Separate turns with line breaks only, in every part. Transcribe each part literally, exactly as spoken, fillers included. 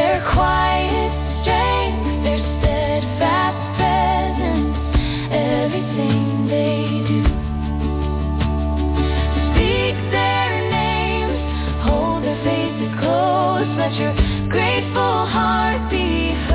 their quiet strength, their steadfast presence, everything they do. Speak their names, hold their faces close, let your grateful heart be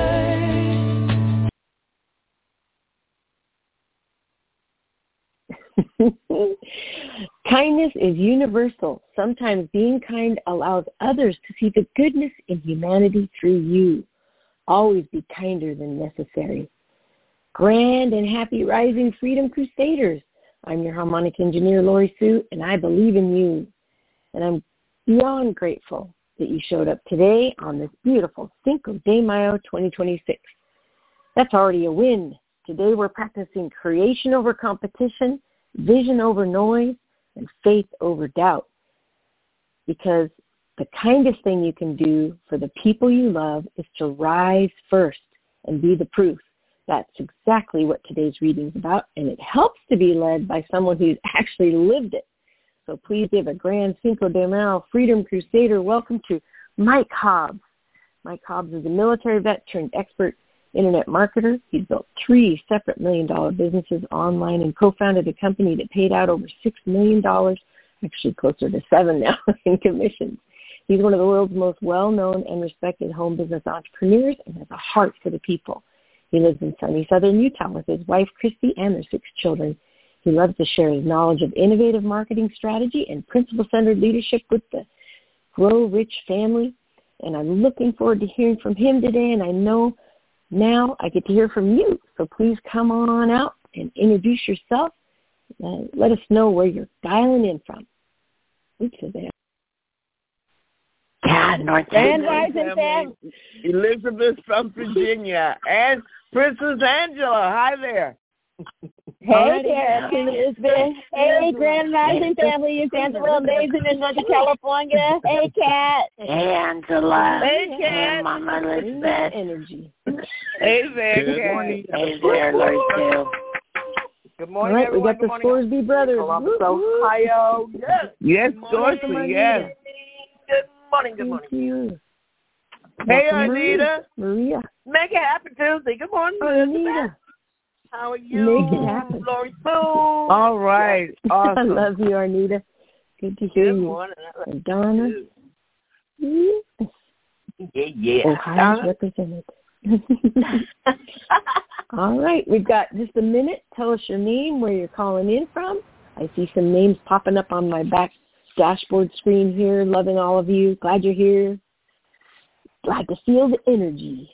heard.
Kindness is universal. Sometimes being kind allows others to see the goodness in humanity through you. Always be kinder than necessary. Grand and happy rising Freedom Crusaders. I'm your harmonic engineer, Lori Sue, and I believe in you. And I'm beyond grateful that you showed up today on this beautiful Cinco de Mayo twenty twenty-six. That's already a win. Today we're practicing creation over competition, vision over noise, and faith over doubt. Because the kindest thing you can do for the people you love is to rise first and be the proof. That's exactly what today's reading is about, and it helps to be led by someone who's actually lived it. So please give a grand Cinco de Mayo Freedom Crusader welcome to Mike Hobbs. Mike Hobbs is a military vet turned expert internet marketer. He's built three separate million-dollar businesses online and co-founded a company that paid out over six million dollars, actually closer to seven now, in commissions. He's one of the world's most well-known and respected home business entrepreneurs and has a heart for the people. He lives in sunny southern Utah with his wife, Christy, and their six children. He loves to share his knowledge of innovative marketing strategy and principle-centered leadership with the Grow Rich family. And I'm looking forward to hearing from him today, and I know now I get to hear from you. So please come on out and introduce yourself. Uh, let us know where you're dialing in from. Oops, is there?
God, North
Grand Rising family. Elizabeth from Virginia and Princess Angela. Hi there.
Hey there, Elizabeth. Hey, Grand Rising family. It's Angela Amazing in Northern California. Hey, Kat.
Hey, Angela.
Hey, Kat.
Hey, Mama Elizabeth.
Energy.
Hey there,
Good
Kat.
morning.
Hey there, Lori Sue.
Good
All
morning,
right,
everyone.
we got
Good
the
morning.
Scoresby brothers.
Columbus,
Woo, woo.
Ohio. Yes. Yes,
Welcome,
Dorsey. Yes.
Anita.
Good morning. Good
Thank
morning.
you.
Hey,
Welcome,
Anita.
Maria.
Make it happen Tuesday. Good morning,
Oh,
Elizabeth.
Anita.
How are you?
Make it happen.
Lori Sue. All right.
I
Awesome.
love you, Arnita. Good to hear
Good
you.
morning.
And Donna. Yes.
Yeah, yeah.
Ohio's represented. All right, we've got just a minute. Tell us your name, where you're calling in from. I see some names popping up on my back dashboard screen here. Loving all of you. Glad you're here. Glad to feel the energy.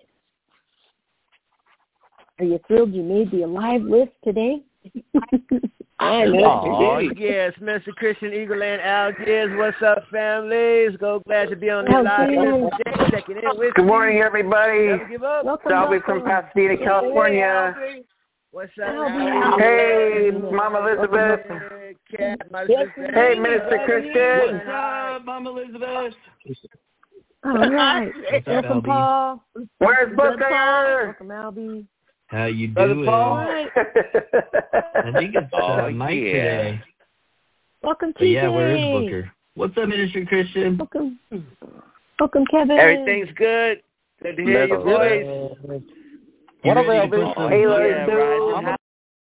Are you thrilled you made the alive list today? I know.
Oh, yes, Mister Christian Eagleland Algiers. What's up, families? Go glad to be on the live list today. Checking in with
Good
you.
morning, everybody.
Never give up.
Welcome,
Salvi
welcome.
from Pasadena, California.
Hey, what's up?
Albie.
Hey, Mama Elizabeth.
Hey, Kat, my
Yes,
sister.
Hey, Minister Christian.
What's up, Mama Elizabeth?
All right.
What's up,
Welcome,
Albie?
Paul.
Where's Booker?
Welcome, Albie.
How you
Brother
doing?
Paul.
All right.
I think it's uh,
Oh,
Mike
yeah.
today.
Welcome,
But yeah,
T J.
where is Booker? What's up, Minister Christian?
Welcome. Welcome, Kevin.
Everything's good. Good to hear your voice.
You
What
ready
about
to
this?
call?
Hey, Lori
Yeah,
Sue.
rising high.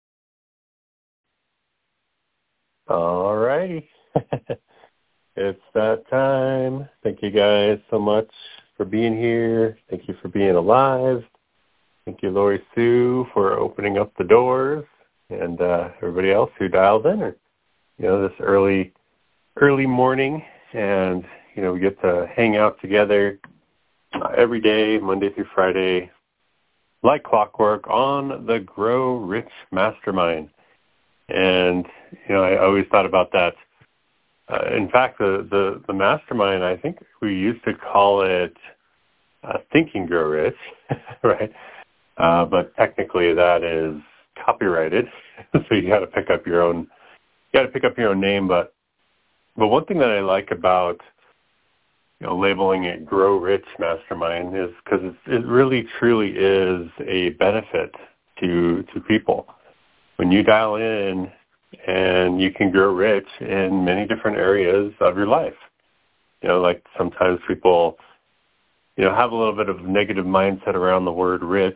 All righty. It's that time. Thank you guys so much for being here. Thank you for being alive. Thank you, Lori Sue, for opening up the doors, and uh, everybody else who dialed in. Or, you know, this early, early morning, and you know, we get to hang out together uh, every day, Monday through Friday, like clockwork, on the Grow Rich Mastermind. And you know, I always thought about that. Uh, in fact, the, the the mastermind, I think we used to call it uh, Think and Grow Rich, right? Uh, but technically that is copyrighted, so you got to pick up your own. You got to pick up your own name. But but one thing that I like about you know labeling it Grow Rich Mastermind is because it really truly is a benefit to to people when you dial in, and you can grow rich in many different areas of your life. You know, like sometimes people you know, have a little bit of negative mindset around the word rich.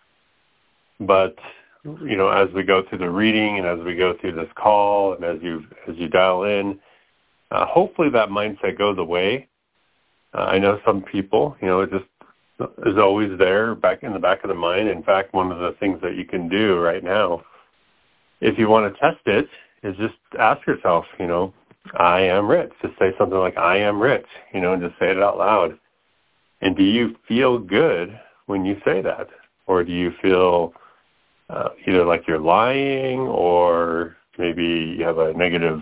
But, you know, as we go through the reading and as we go through this call and as you as you dial in, uh, hopefully that mindset goes away. Uh, I know some people, you know, it just is always there back in the back of the mind. In fact, one of the things that you can do right now, if you want to test it, is just ask yourself, you know, I am rich. Just say something like, I am rich, you know, and just say it out loud. And do you feel good when you say that? Or do you feel uh, either like you're lying or maybe you have a negative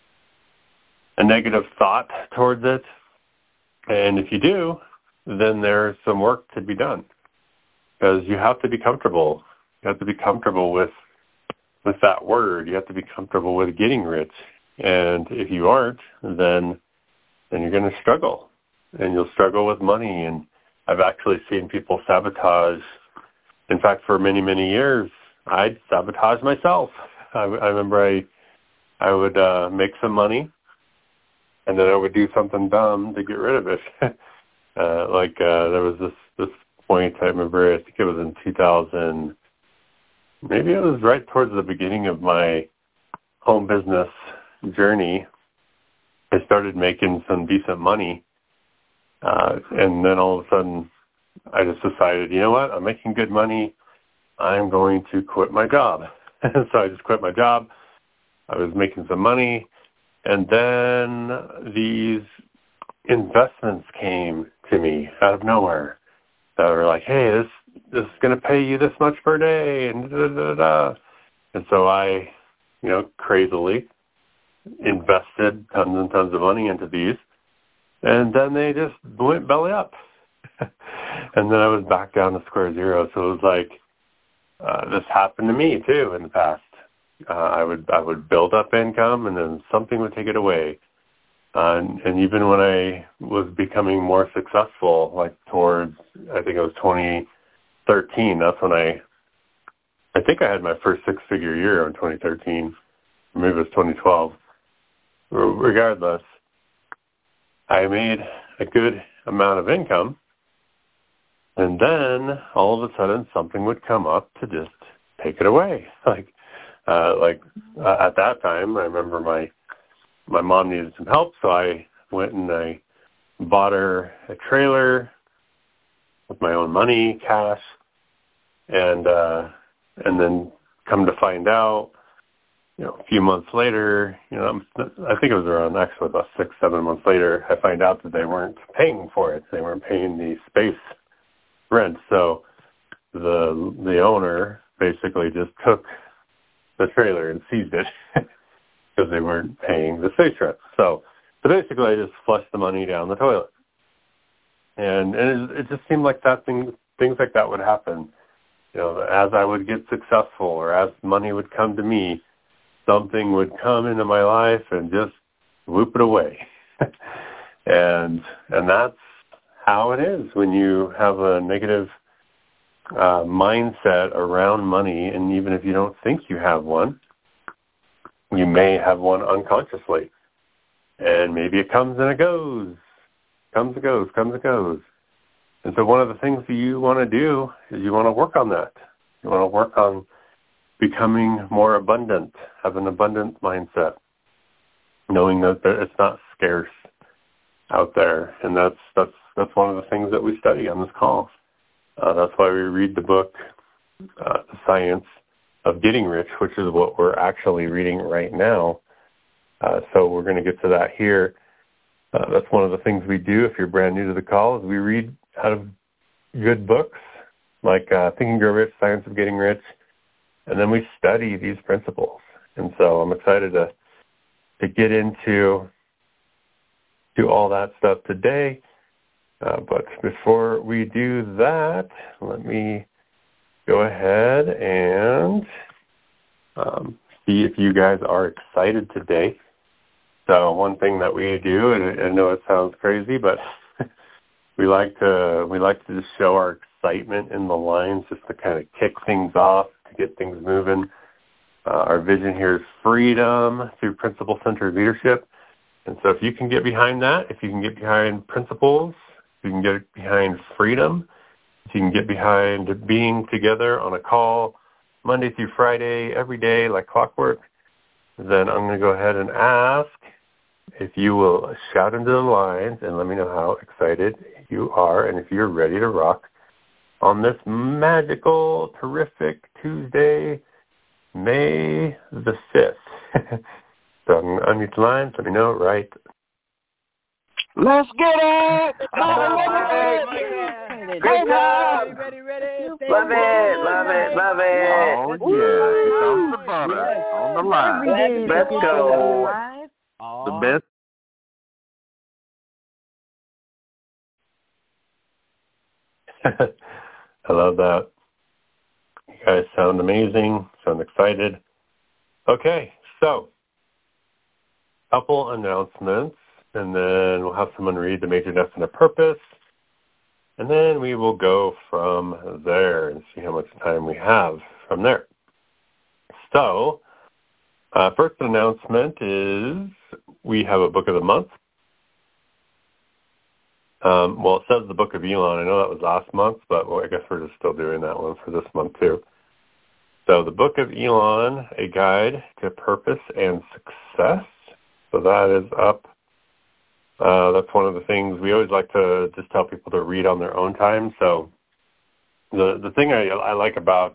a negative thought towards it? And if you do, then there's some work to be done, because you have to be comfortable. You have to be comfortable with with that word. You have to be comfortable with getting rich. And if you aren't, then then you're going to struggle, and you'll struggle with money. And I've actually seen people sabotage. In fact, for many, many years, I'd sabotage myself. I, I remember I I would uh, make some money, and then I would do something dumb to get rid of it. uh, like uh, there was this, this point, I remember, I think it was in two thousand, maybe it was right towards the beginning of my home business journey. I started making some decent money, uh, and then all of a sudden I just decided, you know what, I'm making good money, I'm going to quit my job. So I just quit my job. I was making some money, and then these investments came to me out of nowhere that were like, hey, this this is going to pay you this much per day, and da, da, da, da. And so I, you know, crazily invested tons and tons of money into these, and then they just went belly up. And then I was back down to square zero. So it was like, uh, this happened to me too in the past. Uh, I would I would build up income, and then something would take it away. Uh, and, and even when I was becoming more successful, like towards, I think it was twenty thirteen, that's when I, I think I had my first six-figure year in twenty thirteen. Maybe it was twenty twelve. Regardless, I made a good amount of income, and then all of a sudden something would come up to just take it away. Like, uh, like uh, at that time, I remember my my mom needed some help, so I went and I bought her a trailer with my own money, cash, and uh, and then come to find out, you know, a few months later, you know, I think it was around actually about six, seven months later, I find out that they weren't paying for it. They weren't paying the space rent. So the the owner basically just took the trailer and seized it because they weren't paying the space rent. So, so basically I just flushed the money down the toilet. And, and it, it just seemed like that thing, things like that would happen. You know, as I would get successful or as money would come to me, something would come into my life and just whoop it away. and and that's how it is when you have a negative uh, mindset around money, and even if you don't think you have one, you may have one unconsciously. And maybe it comes and it goes, comes and goes, comes and goes. And so one of the things that you want to do is you want to work on that. You want to work on becoming more abundant, have an abundant mindset, knowing that it's not scarce out there. And that's that's that's one of the things that we study on this call. Uh, that's why we read the book, uh, The Science of Getting Rich, which is what we're actually reading right now. Uh, so we're going to get to that here. Uh, that's one of the things we do if you're brand new to the call, is we read out of good books like uh, Think and Grow Rich, Science of Getting Rich, and then we study these principles. And so I'm excited to to get into to all that stuff today. Uh, but before we do that, let me go ahead and um, see if you guys are excited today. So one thing that we do, and I know it sounds crazy, but we like to we like to just show our excitement in the lines, just to kind of kick things off, to get things moving. Uh, our vision here is freedom through principle-centered leadership. And so if you can get behind that, if you can get behind principles so you can get behind freedom, so you can get behind being together on a call Monday through Friday, every day, like clockwork, then I'm going to go ahead and ask if you will shout into the lines and let me know how excited you are and if you're ready to rock on this magical, terrific Tuesday, May the fifth. So I'm going to unmute the lines. Let me know right.
Let's get it!
Oh,
Great
ready,
job!
ready, ready.
Love it, love it, love it.
Oh, yeah. It's on the butter,
Yes.
on the line.
Let's go.
The best.
I love that. You guys sound amazing, sound excited. Okay, so a couple announcements, and then we'll have someone read the major definite purpose, and then we will go from there and see how much time we have from there. So, uh, first announcement is we have a book of the month. Um, well, it says the Book of Elon. I know that was last month, but well, I guess we're just still doing that one for this month too. So the Book of Elon, a guide to purpose and success. So that is up. Uh, that's one of the things we always like to just tell people to read on their own time. So the the thing I, I like about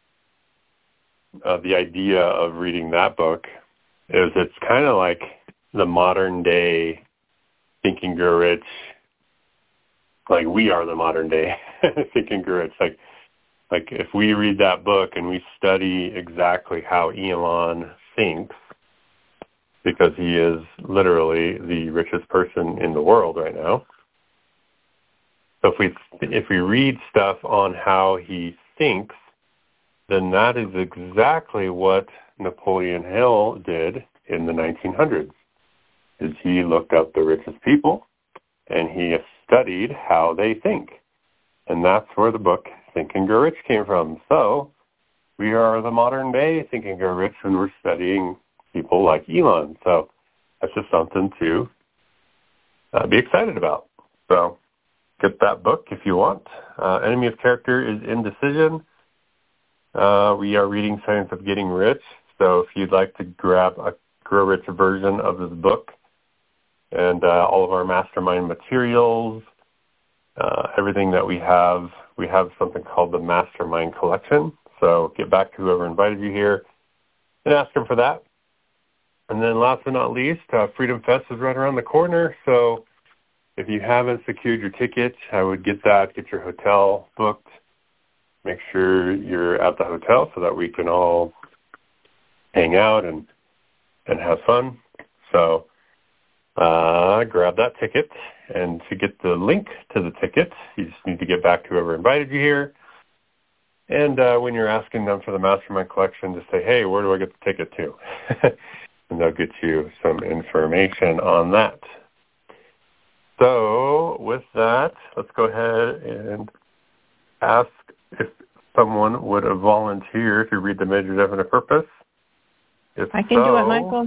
uh, the idea of reading that book is it's kind of like the modern day Think and Grow Rich. Like we are the modern day Think and Grow Rich. Like, like if we read that book and we study exactly how Elon thinks, because he is literally the richest person in the world right now. So if we if we read stuff on how he thinks, then that is exactly what Napoleon Hill did in the nineteen hundreds. Is he looked up the richest people and he studied how they think. And that's where the book Think and Grow Rich came from. So we are the modern day Think and Grow Rich when we're studying people like Elon. So that's just something to uh, be excited about. So get that book if you want. Uh, Enemy of Character is Indecision. Uh, we are reading Science of Getting Rich. So if you'd like to grab a Grow Rich version of this book and uh, all of our mastermind materials, uh, everything that we have, we have something called the Mastermind Collection. So get back to whoever invited you here and ask them for that. And then last but not least, uh, Freedom Fest is right around the corner. So if you haven't secured your ticket, I would get that, get your hotel booked. Make sure you're at the hotel so that we can all hang out and, and have fun. So uh, grab that ticket. And to get the link to the ticket, you just need to get back to whoever invited you here. And uh, when you're asking them for the Mastermind Collection, just say, hey, where do I get the ticket to? And they'll get you some information on that. So with that, let's go ahead and ask if someone would volunteer to read the major definite purpose. If
I can
so,
do it, Michael.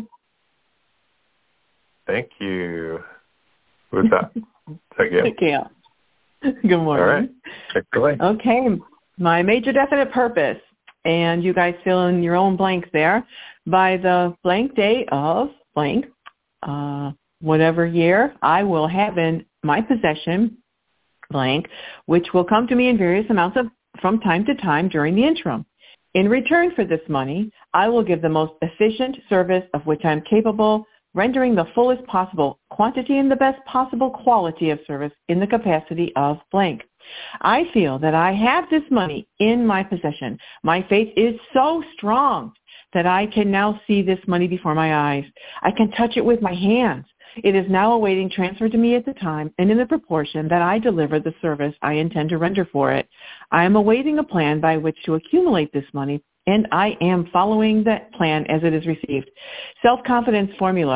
Thank you. Who's that? Thank you.
Okay. Good morning.
All right. Take it away.
Okay. My major definite purpose, and you guys fill in your own blanks there. By the blank day of blank, uh, whatever year, I will have in my possession blank, which will come to me in various amounts of from time to time during the interim. In return for this money, I will give the most efficient service of which I am capable, rendering the fullest possible quantity and the best possible quality of service in the capacity of blank. I feel that I have this money in my possession. My faith is so strong that I can now see this money before my eyes. I can touch it with my hands. It is now awaiting transfer to me at the time and in the proportion that I deliver the service I intend to render for it. I am awaiting a plan by which to accumulate this money, and I am following that plan as it is received. Self-confidence formula.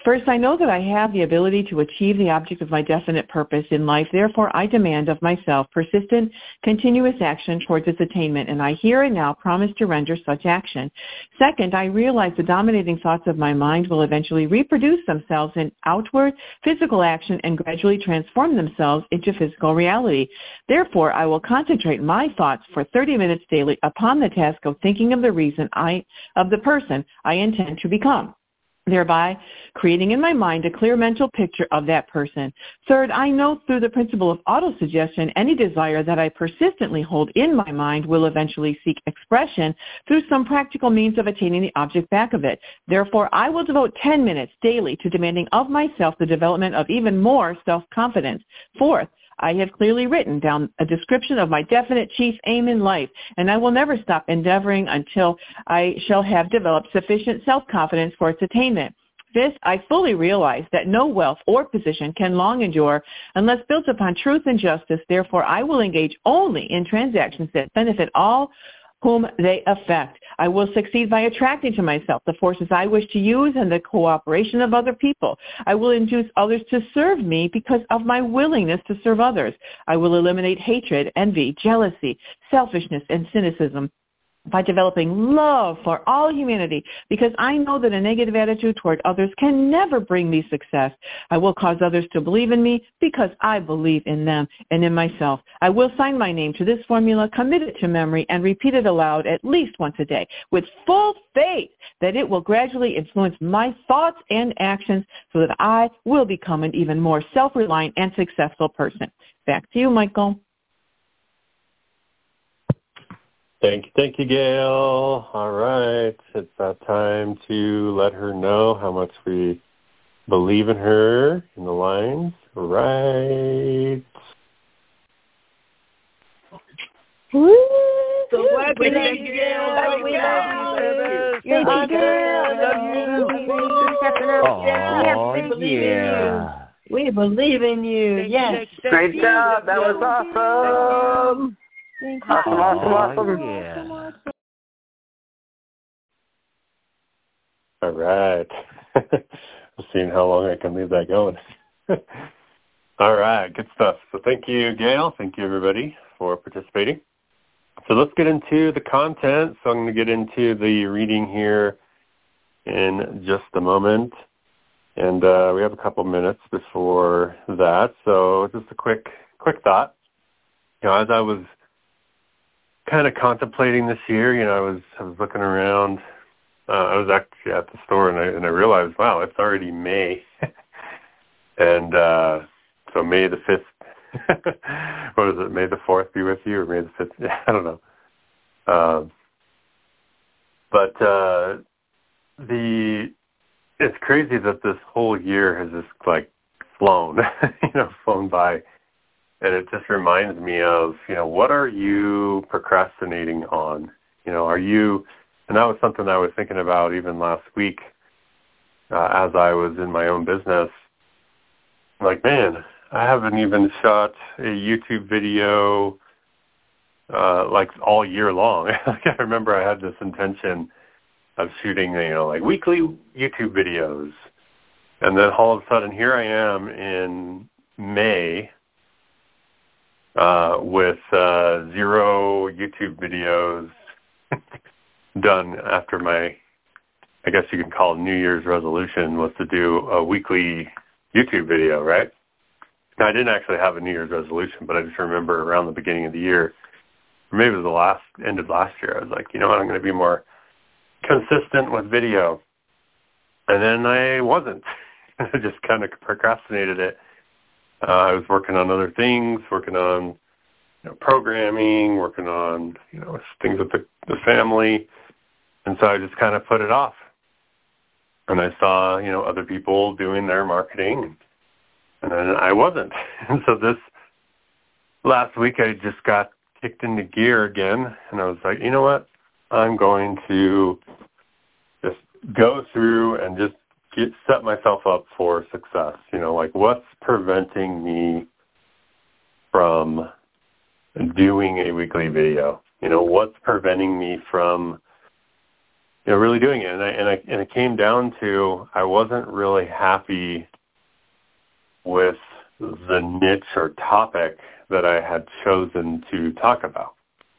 First, I know that I have the ability to achieve the object of my definite purpose in life. Therefore, I demand of myself persistent, continuous action towards its attainment, and I here and now promise to render such action. Second, I realize the dominating thoughts of my mind will eventually reproduce themselves in outward physical action and gradually transform themselves into physical reality. Therefore, I will concentrate my thoughts for thirty minutes daily upon the task of thinking of the reason I, of the person I intend to become, thereby creating in my mind a clear mental picture of that person. Third, I know through the principle of autosuggestion, any desire that I persistently hold in my mind will eventually seek expression through some practical means of attaining the object back of it. Therefore, I will devote ten minutes daily to demanding of myself the development of even more self-confidence. Fourth, I have clearly written down a description of my definite chief aim in life, and I will never stop endeavoring until I shall have developed sufficient self-confidence for its attainment. Fifth, I fully realize that no wealth or position can long endure unless built upon truth and justice. Therefore, I will engage only in transactions that benefit all whom they affect. I will succeed by attracting to myself the forces I wish to use and the cooperation of other people. I will induce others to serve me because of my willingness to serve others. I will eliminate hatred, envy, jealousy, selfishness, and cynicism by developing love for all humanity, because I know that a negative attitude toward others can never bring me success. I will cause others to believe in me because I believe in them and in myself. I will sign my name to this formula, commit it to memory, and repeat it aloud at least once a day with full faith that it will gradually influence my thoughts and actions so that I will become an even more self-reliant and successful person. Back to you, Michael.
Thank you, thank you, Gail. All right, it's that time to let her know how much we believe in her in the lines. Right.
Woo!
So glad we thank you, Gail. We love you.
You're the girl.
Oh,
we believe
yeah.
in you. We believe in you.
Thank
Yes.
you,
Great job. That was awesome.
Thank you.
Awesome, awesome, awesome.
Yeah.
All right. I'm seeing how long I can leave that going. All right, good stuff. So thank you, Gail. Thank you, everybody, for participating. So let's get into the content. So I'm going to get into the reading here in just a moment. And uh, we have a couple minutes before that. So just a quick quick thought. You know, as I was kind of contemplating this year, you know, I was I was looking around. Uh, I was actually at the store, and I and I realized, wow, it's already May, and uh, so May the fifth. What is it? May the fourth be with you, or May the fifth? I don't know. Um, but uh, the it's crazy that this whole year has just like flown, you know, flown by. And it just reminds me of, you know, what are you procrastinating on? You know, are you, and that was something I was thinking about even last week uh, as I was in my own business. Like, man, I haven't even shot a YouTube video uh, like all year long. Like, I remember I had this intention of shooting, you know, like weekly YouTube videos. And then all of a sudden, here I am in May, Uh, with uh, zero YouTube videos done after my, I guess you can call it New Year's resolution, was to do a weekly YouTube video, right? Now, I didn't actually have a New Year's resolution, but I just remember around the beginning of the year, or maybe it was the last end of last year, I was like, you know what, I'm going to be more consistent with video. And then I wasn't. I just kind of procrastinated it. Uh, I was working on other things, working on you know, programming, working on you know things with the, the family, and so I just kind of put it off. And I saw you know other people doing their marketing, and then I wasn't. And so this last week I just got kicked into gear again, and I was like, you know what, I'm going to just go through and just Get, set myself up for success. You know, like what's preventing me from doing a weekly video? You know, what's preventing me from you know, really doing it. And I, and I, and it came down to, I wasn't really happy with the niche or topic that I had chosen to talk about.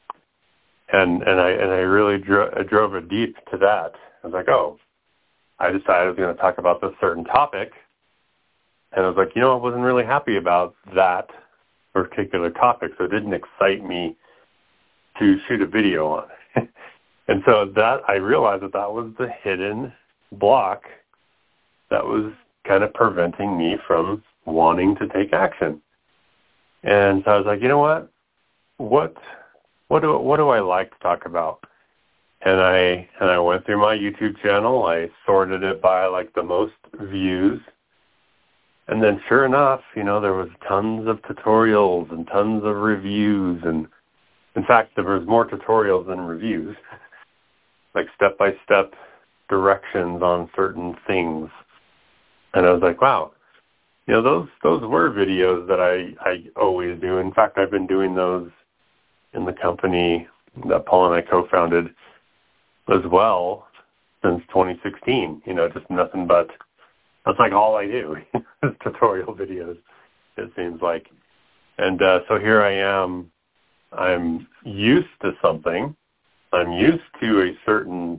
And, and I, and I really dro- I drove it deep to that. I was like, oh, I decided I was going to talk about this certain topic. And I was like, you know, I wasn't really happy about that particular topic, so it didn't excite me to shoot a video on it. And so that I realized that that was the hidden block that was kind of preventing me from wanting to take action. And so I was like, you know what? What what do what do I like to talk about? And I and I went through my YouTube channel. I sorted it by like the most views. And then sure enough, you know, there was tons of tutorials and tons of reviews. And in fact, there was more tutorials than reviews, like step-by-step directions on certain things. And I was like, wow, you know, those those were videos that I, I always do. In fact, I've been doing those in the company that Paul and I co-founded as well since twenty sixteen. You know, just nothing but, that's like all I do is tutorial videos, it seems like. And uh, so here I am. I'm used to something. I'm used to a certain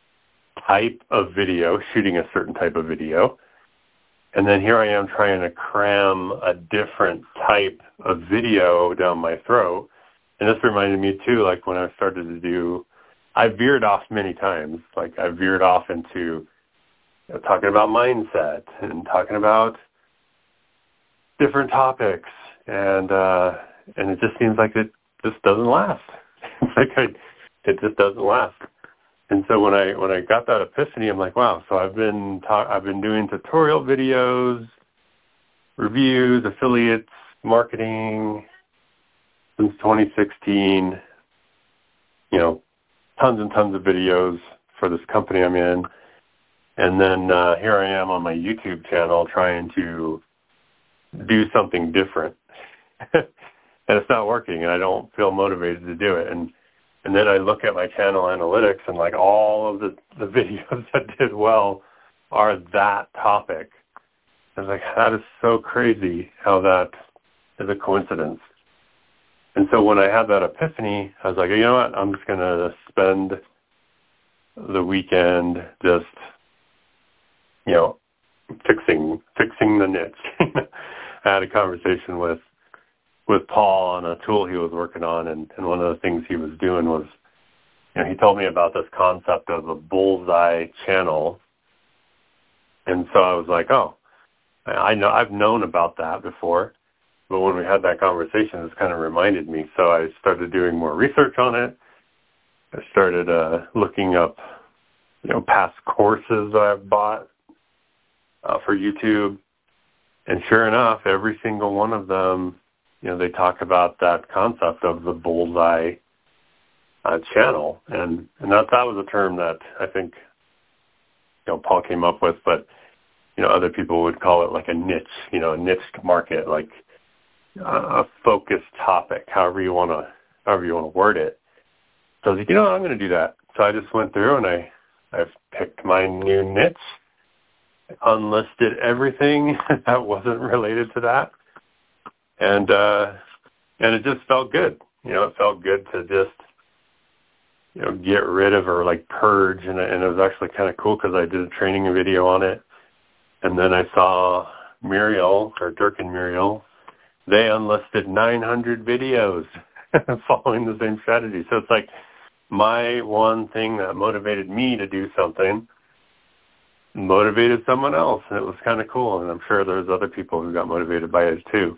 type of video, shooting a certain type of video. And then here I am trying to cram a different type of video down my throat. And this reminded me, too, like when I started to do, I veered off many times. Like I veered off into you know, talking about mindset and talking about different topics. And uh, and it just seems like it just doesn't last. like I, it just doesn't last. And so when I when I got that epiphany, I'm like, wow. So I've been ta- I've been doing tutorial videos, reviews, affiliates, marketing since twenty sixteen. You know, tons and tons of videos for this company I'm in, and then uh, here I am on my YouTube channel trying to do something different, and it's not working, and I don't feel motivated to do it. And And then I look at my channel analytics, and like all of the, the videos that did well are that topic. I was like, that is so crazy how that is a coincidence. And so when I had that epiphany, I was like, you know what? I'm just going to spend the weekend just, you know, fixing fixing the niche. I had a conversation with with Paul on a tool he was working on, and, and one of the things he was doing was, you know, he told me about this concept of a bullseye channel. And so I was like, oh, I know I've known about that before, but when we had that conversation, this kind of reminded me. So I started doing more research on it. I started uh, looking up, you know, past courses that I've bought uh, for YouTube. And sure enough, every single one of them, you know, they talk about that concept of the bullseye uh, channel. And, and that, that was a term that I think, you know, Paul came up with, but, you know, other people would call it like a niche, you know, a niched market, like uh, a focused topic, however you want to, however you want to word it. So I was like, you know, I'm going to do that. So I just went through and I, I've picked my new niche, unlisted everything that wasn't related to that. And uh, and it just felt good. You know, it felt good to just, you know, get rid of or like purge. And, and it was actually kind of cool because I did a training video on it. And then I saw Muriel, or Dirk and Muriel, they unlisted nine hundred videos following the same strategy. So it's like my one thing that motivated me to do something motivated someone else. And it was kind of cool. And I'm sure there's other people who got motivated by it too.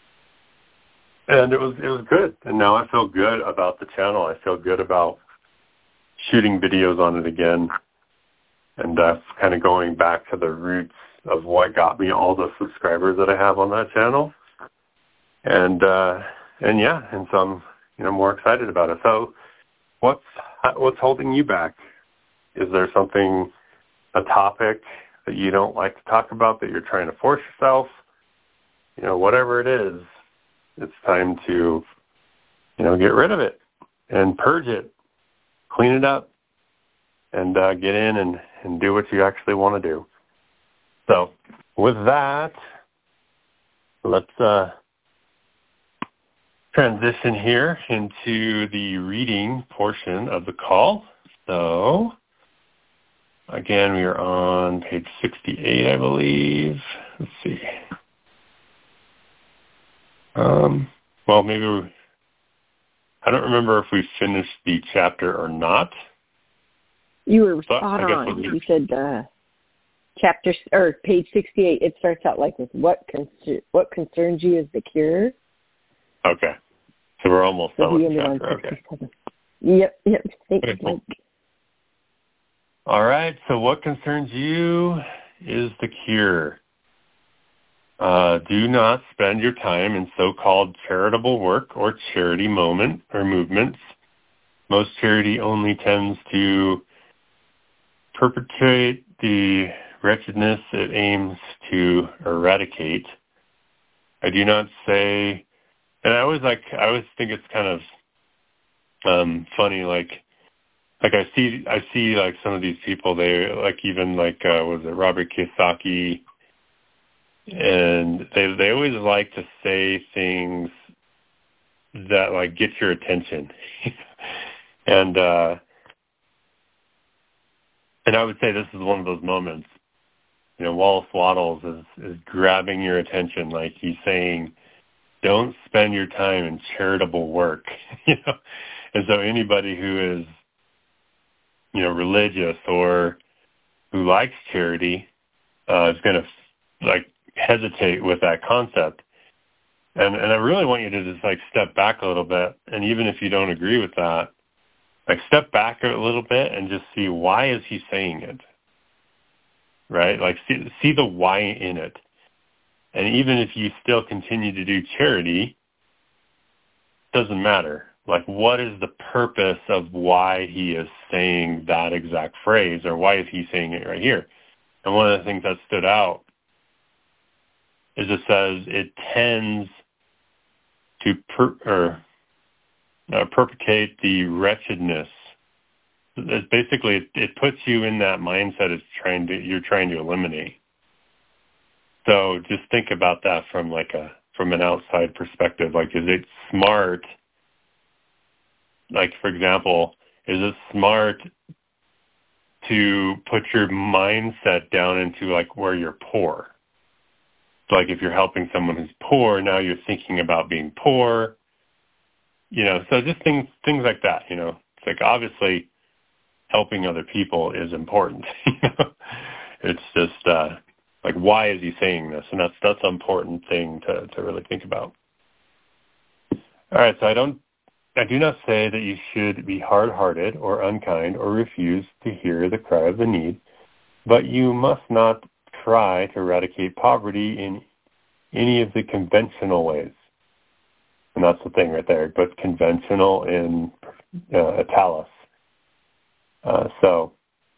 And it was it was good. And now I feel good about the channel. I feel good about shooting videos on it again. And that's uh, kind of going back to the roots of what got me all the subscribers that I have on that channel. And uh, and yeah, and so I'm you know more excited about it. So what's what's holding you back? Is there something, a topic that you don't like to talk about that you're trying to force yourself? You know, whatever it is, it's time to, you know, get rid of it and purge it, clean it up, and uh, get in and, and do what you actually want to do. So with that, let's uh, transition here into the reading portion of the call. So again, we are on page sixty-eight, I believe. Let's see. Um, well, maybe we, I don't remember if we finished the chapter or not.
You were
So
spot
I guess
on.
we'll
You said uh, chapter or page sixty-eight. It starts out like with what con- what concerns you is the cure.
Okay, so we're almost
So
done with
he
the
ended on
chapter. Okay.
sixty-seven. Yep, yep. Thanks,
Okay, cool.
Mike.
All right. So what concerns you is the cure. Uh, do not spend your time in so-called charitable work or charity moment or movements. Most charity only tends to perpetuate the wretchedness it aims to eradicate. I do not say, and I always like, I always think it's kind of um, funny, like, like I see, I see like some of these people, they like even like, uh, was it Robert Kiyosaki, and they they always like to say things that like get your attention, and uh, and I would say this is one of those moments. You know, Wallace Wattles is is grabbing your attention, like he's saying, "Don't spend your time in charitable work." You know, and so anybody who is, you know, religious or who likes charity uh, is going to like hesitate with that concept. And and I really want you to just like step back a little bit, and even if you don't agree with that, like step back a little bit and just see, why is he saying it? Right? Like see, see the why in it. And even if you still continue to do charity, doesn't matter. Like, what is the purpose of why he is saying that exact phrase, or why is he saying it right here? And one of the things that stood out is it says it tends to per, or, uh, perpetuate the wretchedness. It's basically, it, it puts you in that mindset it's trying to you're trying to eliminate. So just think about that from like a from an outside perspective. Like, is it smart? Like, for example, is it smart to put your mindset down into like where you're poor? So like if you're helping someone who's poor, now you're thinking about being poor, you know, so just things, things like that, you know, it's like obviously helping other people is important. You know? It's just uh, like, why is he saying this? And that's, that's an important thing to, to really think about. All right. So I don't, I do not say that you should be hard-hearted or unkind or refuse to hear the cry of the need, but you must not try to eradicate poverty in any of the conventional ways. And that's the thing right there, but conventional in uh, italics. Uh, so,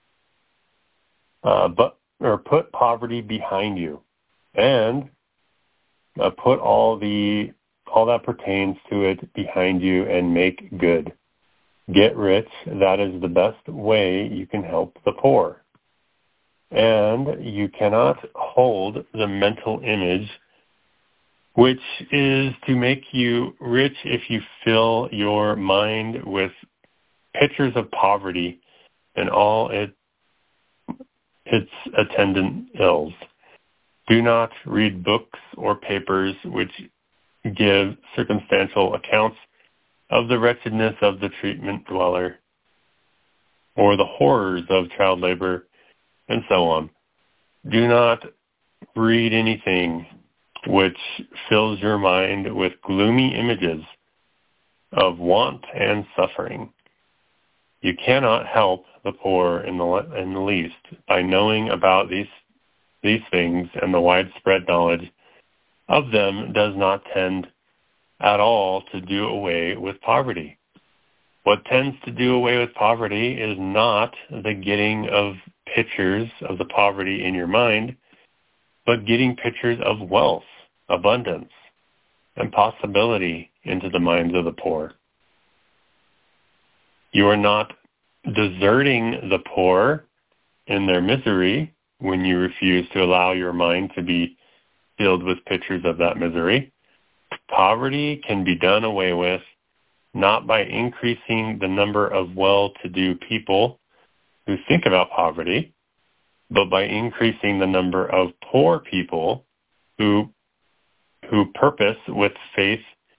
uh, but or put poverty behind you, and uh, put all the all that pertains to it behind you, and make good. Get rich. That is the best way you can help the poor. And you cannot hold the mental image, which is to make you rich if you fill your mind with pictures of poverty and all it, its attendant ills. Do not read books or papers which give circumstantial accounts of the wretchedness of the treatment dweller, or the horrors of child labor, and so on. Do not read anything which fills your mind with gloomy images of want and suffering. You cannot help the poor in the in the least by knowing about these these things, and the widespread knowledge of them does not tend at all to do away with poverty. What tends to do away with poverty is not the getting of pictures of the poverty in your mind, but getting pictures of wealth, abundance, and possibility into the minds of the poor. You are not deserting the poor in their misery when you refuse to allow your mind to be filled with pictures of that misery. Poverty can be done away with not by increasing the number of well-to-do people who think about poverty, but by increasing the number of poor people who who purpose with faith,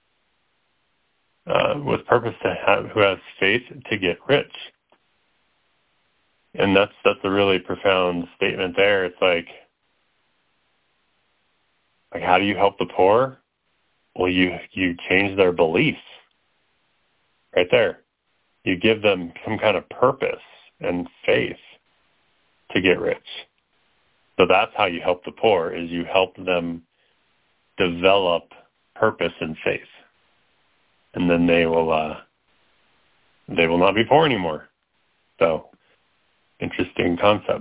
uh, with purpose to have, who has faith to get rich. And that's that's a really profound statement there. It's like, like how do you help the poor? Well, you you change their beliefs. Right there. You give them some kind of purpose and faith to get rich. So that's how you help the poor, is you help them develop purpose and faith. And then they will uh, they will not be poor anymore. So, interesting concept.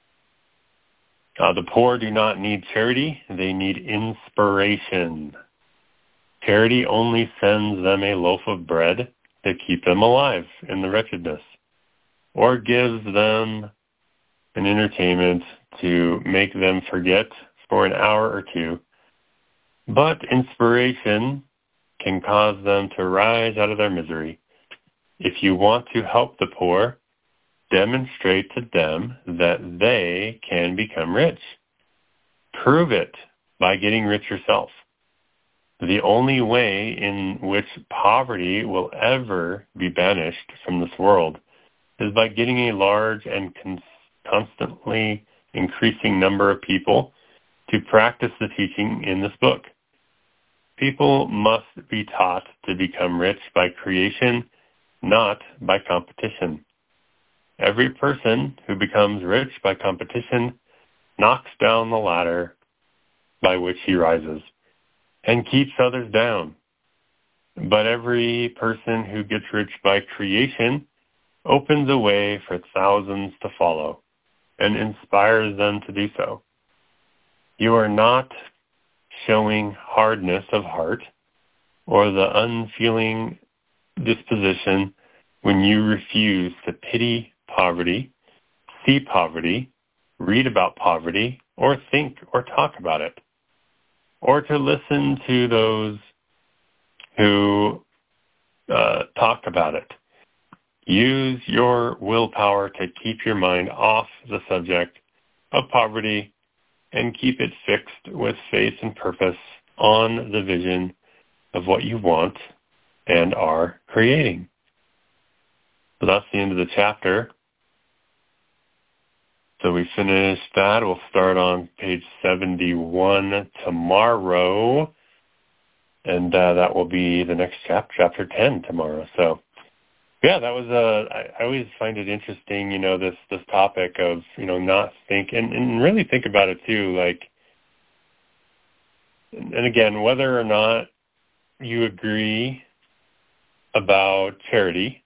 Uh, the poor do not need charity. They need inspiration. Charity only sends them a loaf of bread to keep them alive in the wretchedness, or gives them an entertainment to make them forget for an hour or two. But inspiration can cause them to rise out of their misery. If you want to help the poor, demonstrate to them that they can become rich. Prove it by getting rich yourself. The only way in which poverty will ever be banished from this world is by getting a large and con- constantly increasing number of people to practice the teaching in this book. People must be taught to become rich by creation, not by competition. Every person who becomes rich by competition knocks down the ladder by which he rises and keeps others down. But every person who gets rich by creation opens a way for thousands to follow and inspires them to do so. You are not showing hardness of heart or the unfeeling disposition when you refuse to pity poverty, see poverty, read about poverty, or think or talk about it, or to listen to those who uh, talk about it. Use your willpower to keep your mind off the subject of poverty and keep it fixed with faith and purpose on the vision of what you want and are creating. So that's the end of the chapter. So we finished that. We'll start on page seventy-one tomorrow. And uh, that will be the next chapter, chapter ten tomorrow. So, yeah, that was, uh, I, I always find it interesting, you know, this, this topic of, you know, not think, and, and really think about it too, like, and again, whether or not you agree about charity,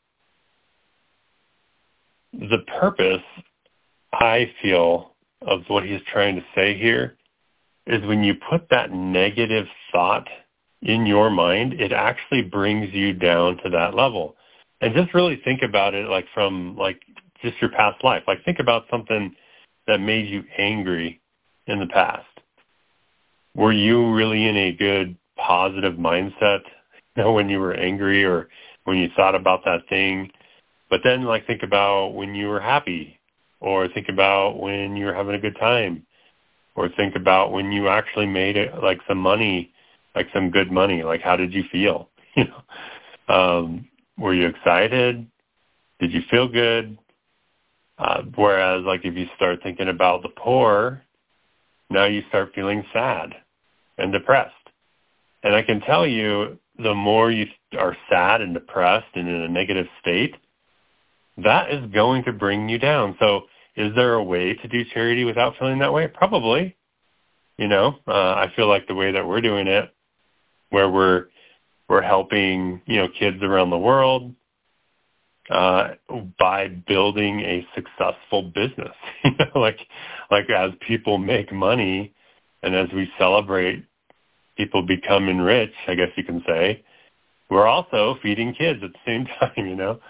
the purpose, I feel, of what he's trying to say here is when you put that negative thought in your mind, it actually brings you down to that level. And just really think about it like from like just your past life. Like think about something that made you angry in the past. Were you really in a good, positive mindset, you know, when you were angry or when you thought about that thing? But then like think about when you were happy, or think about when you were having a good time, or think about when you actually made it like some money, like some good money. Like how did you feel? You know, um, were you excited? Did you feel good? Uh, whereas like if you start thinking about the poor, now you start feeling sad and depressed. And I can tell you, the more you are sad and depressed and in a negative state, that is going to bring you down. So is there a way to do charity without feeling that way? Probably. You know, uh, I feel like the way that we're doing it, where we're we're helping, you know, kids around the world uh, by building a successful business. You know, like like as people make money and as we celebrate people becoming rich, I guess you can say, we're also feeding kids at the same time, you know.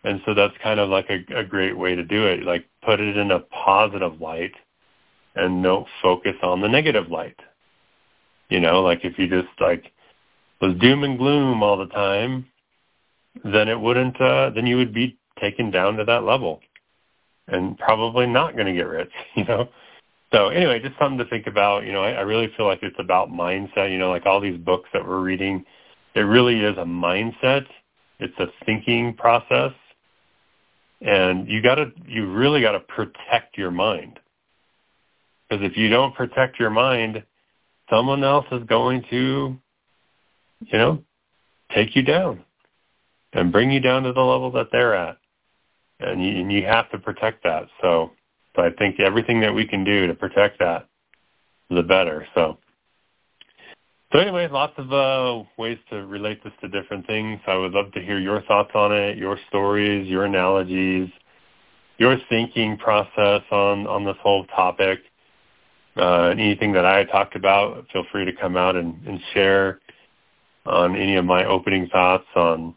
And so that's kind of like a, a great way to do it. Like put it in a positive light and don't focus on the negative light. You know, like if you just like was doom and gloom all the time, then it wouldn't, uh, then you would be taken down to that level and probably not going to get rich, you know? So anyway, just something to think about. You know, I, I really feel like it's about mindset. You know, like all these books that we're reading, it really is a mindset. It's a thinking process. And you got to, you really got to protect your mind. Because if you don't protect your mind, someone else is going to, you know, take you down and bring you down to the level that they're at. And you, and you have to protect that. So, so I think everything that we can do to protect that, the better. So, so anyway, lots of uh, ways to relate this to different things. I would love to hear your thoughts on it, your stories, your analogies, your thinking process on, on this whole topic. Uh, anything that I talked about, feel free to come out and, and share on any of my opening thoughts on,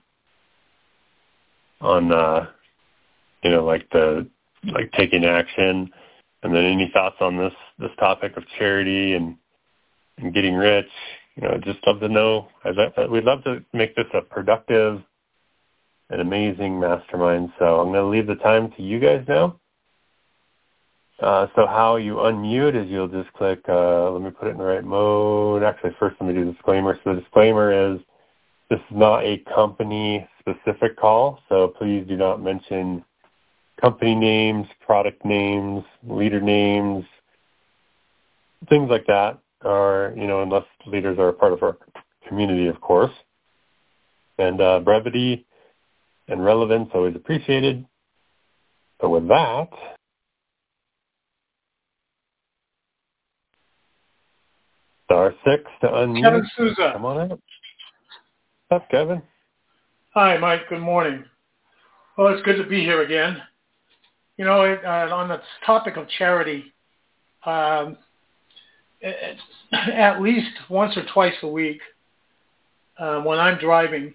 on uh, you know, like the like taking action, and then any thoughts on this this topic of charity and and getting rich. You know, just love to know. I'd, we'd love to make this a productive and amazing mastermind. So I'm going to leave the time to you guys now. Uh, so how you unmute is you'll just click, uh, let me put it in the right mode. Actually, first let me do the disclaimer. So the disclaimer is this is not a company-specific call, so please do not mention company names, product names, leader names, things like that, or, you know, unless leaders are a part of our community, of course. And uh, brevity and relevance always appreciated. So with that, star six to unmute.
Kevin Souza.
Come on out. What's up, Kevin?
Hi, Mike. Good morning. Well, it's good to be here again. You know, uh, on the topic of charity, um, it, at least once or twice a week, uh, when I'm driving,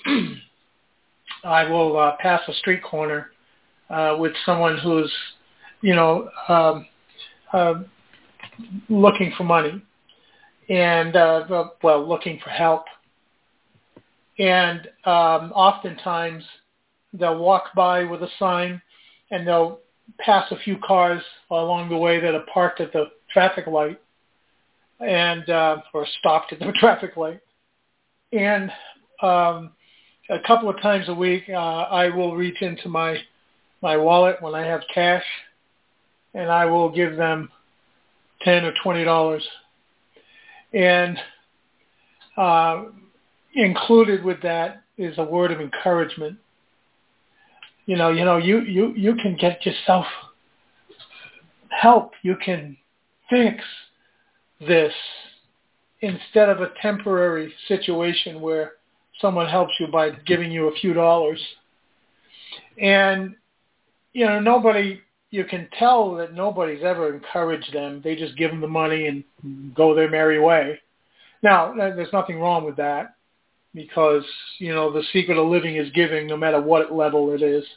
I will uh, pass a street corner uh, with someone who's, you know, um, uh, looking for money and, uh, well, looking for help. And um, oftentimes they'll walk by with a sign and they'll pass a few cars along the way that are parked at the traffic light and uh, or stopped at the traffic light. And um, a couple of times a week, uh, I will reach into my my wallet when I have cash, and I will give them ten or twenty dollars. And uh, included with that is a word of encouragement. You know, you know, you, you, you can get yourself help. You can fix this instead of a temporary situation where someone helps you by giving you a few dollars. And, you know, nobody, you can tell that nobody's ever encouraged them. They just give them the money and go their merry way. Now, there's nothing wrong with that, because, you know, the secret of living is giving, no matter what level it is.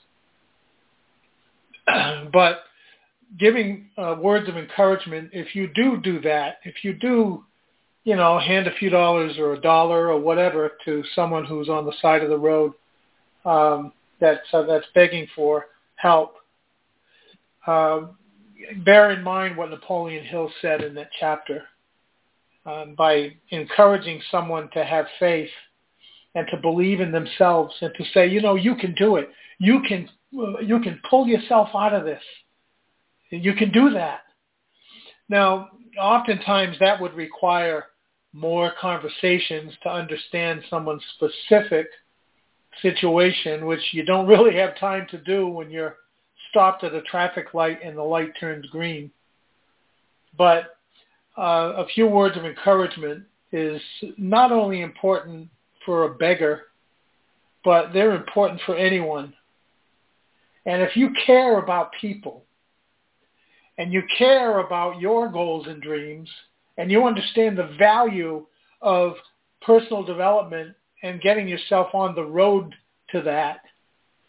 But giving uh, words of encouragement, if you do do that, if you do, you know, hand a few dollars or a dollar or whatever to someone who's on the side of the road um, that's, uh, that's begging for help, uh, bear in mind what Napoleon Hill said in that chapter. Um, by encouraging someone to have faith and to believe in themselves and to say, you know, you can do it. You can, you can pull yourself out of this. You can do that. Now, oftentimes that would require more conversations to understand someone's specific situation, which you don't really have time to do when you're stopped at a traffic light and the light turns green. But uh, a few words of encouragement is not only important for a beggar, but they're important for anyone. And if you care about people and you care about your goals and dreams and you understand the value of personal development and getting yourself on the road to that,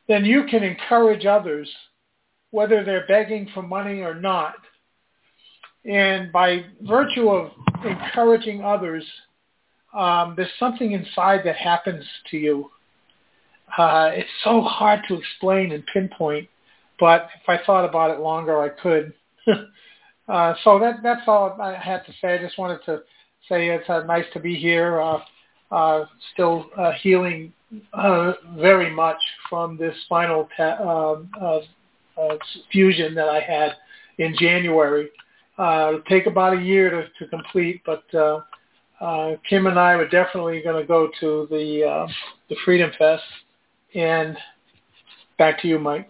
then you can encourage others, whether they're begging for money or not. And by virtue of encouraging others, um, there's something inside that happens to you. Uh, it's so hard to explain and pinpoint, but if I thought about it longer, I could. uh, so that that's all I had to say. I just wanted to say it's uh, nice to be here, uh, uh, still uh, healing uh, very much from this spinal ta- um, uh, uh, fusion that I had in January. Uh, it'll take about a year to, to complete, but uh, uh, Kim and I were definitely going to go to the uh, the Freedom Fest. And back to you, Mike.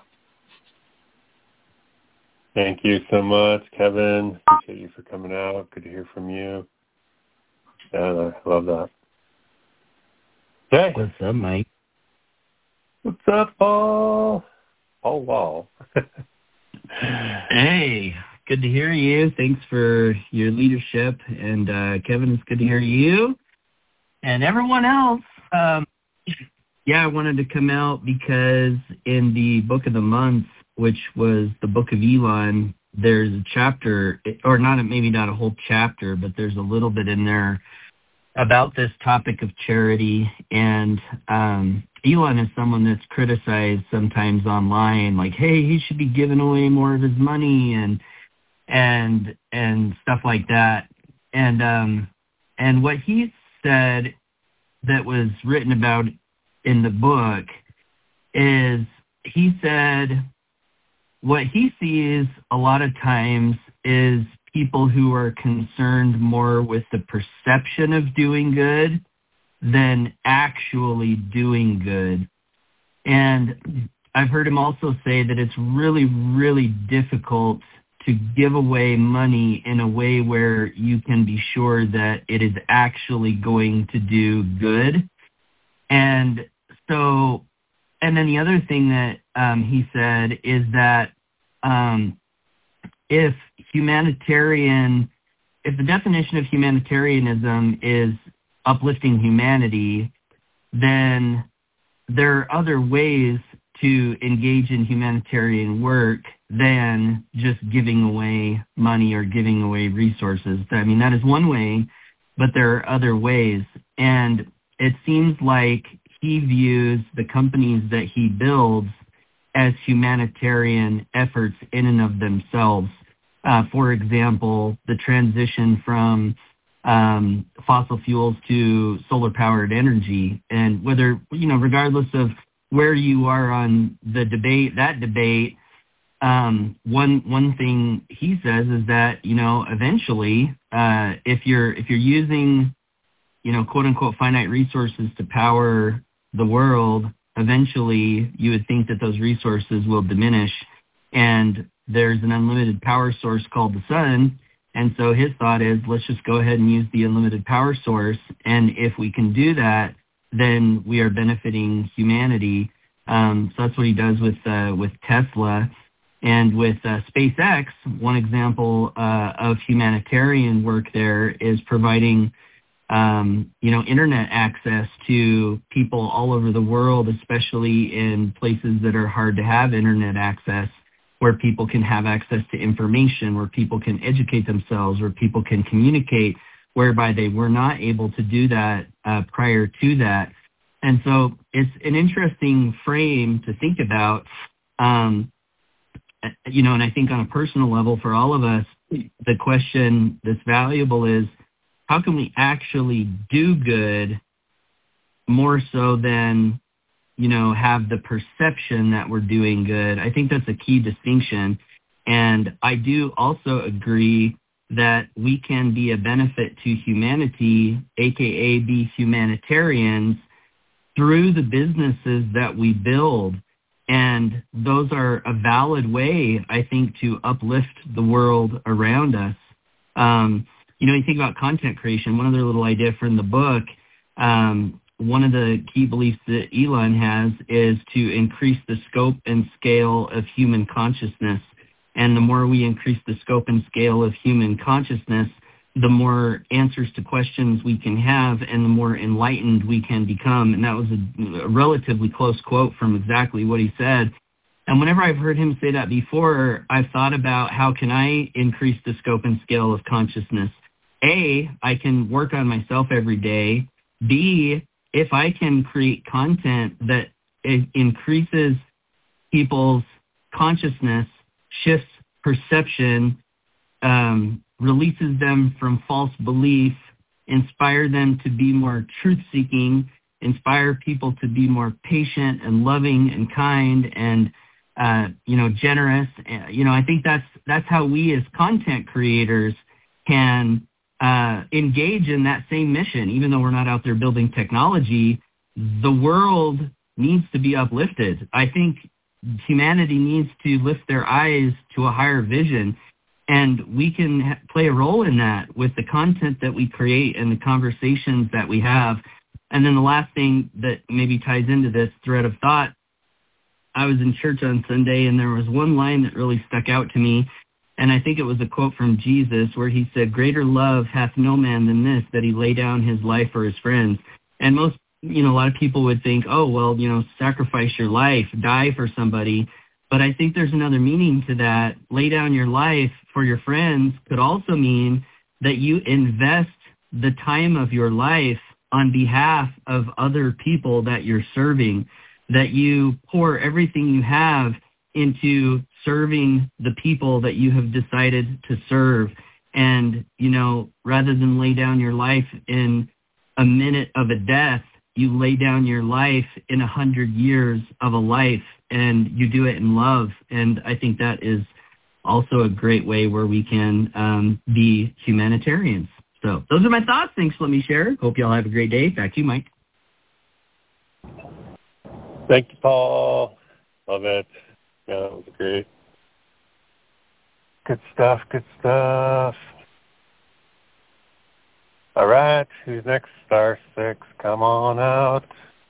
Thank you so much, Kevin. Appreciate you for coming out. Good to hear from you. Yeah, I love that. Okay.
What's up, Mike?
What's up, Paul? Paul Wall.
Hey, good to hear you. Thanks for your leadership. And uh, Kevin, it's good to hear you. And everyone else. Um, yeah, I wanted to come out because in the book of the month, which was the book of Elon, there's a chapter, or not maybe not a whole chapter, but there's a little bit in there about this topic of charity. And um, Elon is someone that's criticized sometimes online, like, hey, he should be giving away more of his money and and and stuff like that. And um, and what he said that was written about in the book is he said what he sees a lot of times is people who are concerned more with the perception of doing good than actually doing good. And I've heard him also say that it's really, really difficult to give away money in a way where you can be sure that it is actually going to do good. And so, and then the other thing that um, he said is that um, if humanitarian, if the definition of humanitarianism is uplifting humanity, then there are other ways to engage in humanitarian work than just giving away money or giving away resources. I mean, that is one way, but there are other ways. And it seems like he views the companies that he builds as humanitarian efforts in and of themselves. Uh, for example, the transition from um, fossil fuels to solar-powered energy. And whether, you know, regardless of where you are on the debate, that debate, um, one one thing he says is that, you know, eventually, uh, if you're if you're using, you know, quote unquote finite resources to power the world, eventually you would think that those resources will diminish, and there's an unlimited power source called the sun. And so his thought is, let's just go ahead and use the unlimited power source. And if we can do that, then we are benefiting humanity. Um, so that's what he does with uh, with Tesla. And with uh, SpaceX, one example uh, of humanitarian work there is providing, um, you know, internet access to people all over the world, especially in places that are hard to have internet access, where people can have access to information, where people can educate themselves, where people can communicate, whereby they were not able to do that uh, prior to that. And so it's an interesting frame to think about, um, you know, and I think on a personal level for all of us, the question that's valuable is, how can we actually do good more so than, you know, have the perception that we're doing good? I think that's a key distinction. And I do also agree that we can be a benefit to humanity, aka be humanitarians, through the businesses that we build. And those are a valid way, I think, to uplift the world around us. Um, you know, you think about content creation, one other little idea from the book, um, one of the key beliefs that Elon has is to increase the scope and scale of human consciousness. And the more we increase the scope and scale of human consciousness, the more answers to questions we can have and the more enlightened we can become. And that was a, a relatively close quote from exactly what he said. And whenever I've heard him say that before, I've thought about how can I increase the scope and scale of consciousness. A, I can work on myself every day. B, if I can create content that it increases people's consciousness, shifts perception, um, releases them from false belief, inspire them to be more truth-seeking, inspire people to be more patient and loving and kind and, uh, you know, generous. You know, I think that's that's how we as content creators can uh, engage in that same mission. Even though we're not out there building technology, the world needs to be uplifted. I think humanity needs to lift their eyes to a higher vision. And we can ha- play a role in that with the content that we create and the conversations that we have. And then the last thing that maybe ties into this thread of thought, I was in church on Sunday and there was one line that really stuck out to me. And I think it was a quote from Jesus where he said, "Greater love hath no man than this, that he lay down his life for his friends." And most, you know, a lot of people would think, oh, well, you know, sacrifice your life, die for somebody. But I think there's another meaning to that. Lay down your life for your friends could also mean that you invest the time of your life on behalf of other people that you're serving, that you pour everything you have into serving the people that you have decided to serve. And, you know, rather than lay down your life in a minute of a death, you lay down your life in a hundred years of a life, and you do it in love. And I think that is also a great way where we can um, be humanitarians. So those are my thoughts. Thanks for letting me share. Hope you all have a great day. Back to you, Mike.
Thank you, Paul. Love it. Yeah, that was great. Good stuff, good stuff. All right, who's next? Star six, come on out.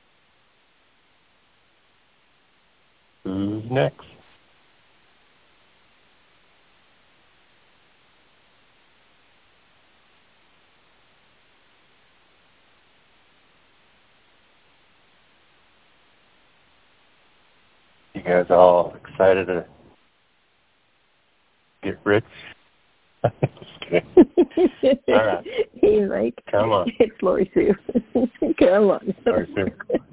Who's next? You guys all excited to get rich? Just kidding. All right.
Hey, Mike.
Come on.
It's Lori Sue. Come on.
Lori Sue.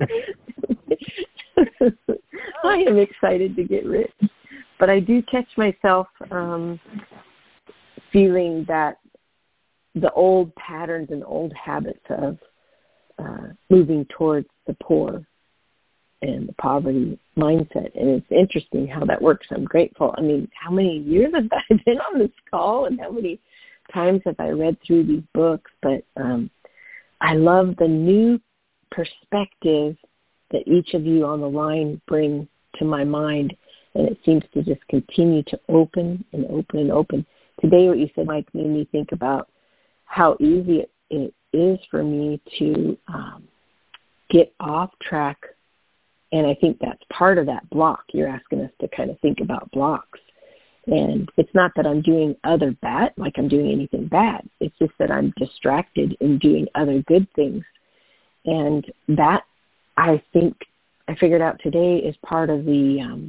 I am excited to get rich, but I do catch myself um, feeling that the old patterns and old habits of uh, moving towards the poor and the poverty mindset. And it's interesting how that works. I'm grateful. I mean, how many years have I been on this call and how many times have I read through these books? But um, I love the new perspective that each of you on the line bring to my mind. And it seems to just continue to open and open and open. Today what you said, Mike, made me think about how easy it, it is for me to um, get off track. And I think that's part of that block. You're asking us to kind of think about blocks. And it's not that I'm doing other bad, like I'm doing anything bad. It's just that I'm distracted in doing other good things. And that, I think, I figured out today is part of the um,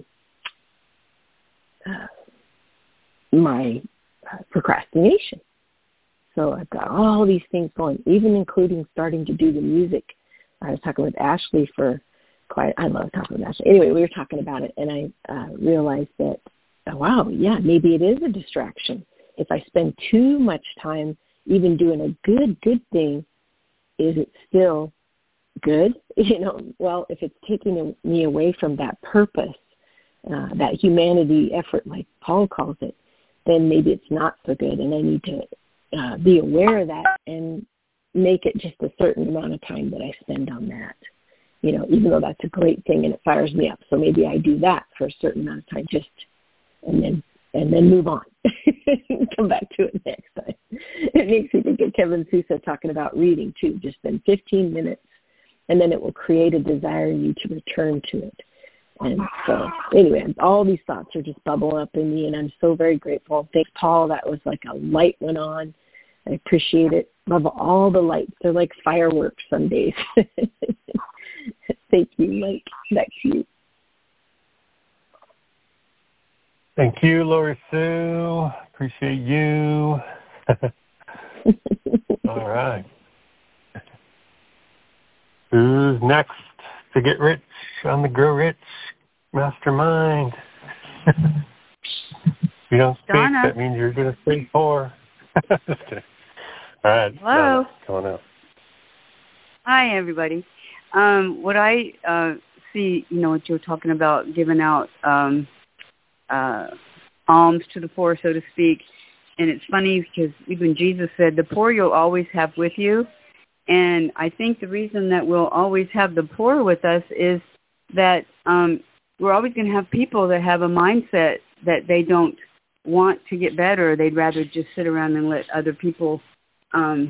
uh, my uh, procrastination. So I've got all these things going, even including starting to do the music. I was talking with Ashley for quite, I love talking with Ashley. Anyway, we were talking about it, and I uh, realized that, oh, wow, yeah, maybe it is a distraction. If I spend too much time even doing a good, good thing, is it still good? You know, well, if it's taking me away from that purpose, uh, that humanity effort, like Paul calls it, then maybe it's not so good, and I need to uh, be aware of that and make it just a certain amount of time that I spend on that. You know, even though that's a great thing and it fires me up. So maybe I do that for a certain amount of time, just and then and then move on. Come back to it next time. It makes me think of Kevin Sousa talking about reading too. Just spend fifteen minutes, and then it will create a desire in you to return to it. And so, anyway, all these thoughts are just bubbling up in me, and I'm so very grateful. Thanks, Paul. That was like a light went on. I appreciate it. Love all the lights. They're like fireworks some days. Thank you, Mike. Back to you.
Thank you, Lori Sue. Appreciate you. All right. Who's next to get rich on the Grow Rich Mastermind? If you don't speak,
Donna.
that means you're going to speak poor. Just kidding. All right.
Hello.
Donna, come on out.
Hi, everybody. Um, what I uh, see, you know, what you're talking about, giving out um, uh, alms to the poor, so to speak. And it's funny because even Jesus said, the poor you'll always have with you. And I think the reason that we'll always have the poor with us is that um, we're always going to have people that have a mindset that they don't want to get better. They'd rather just sit around and let other people um,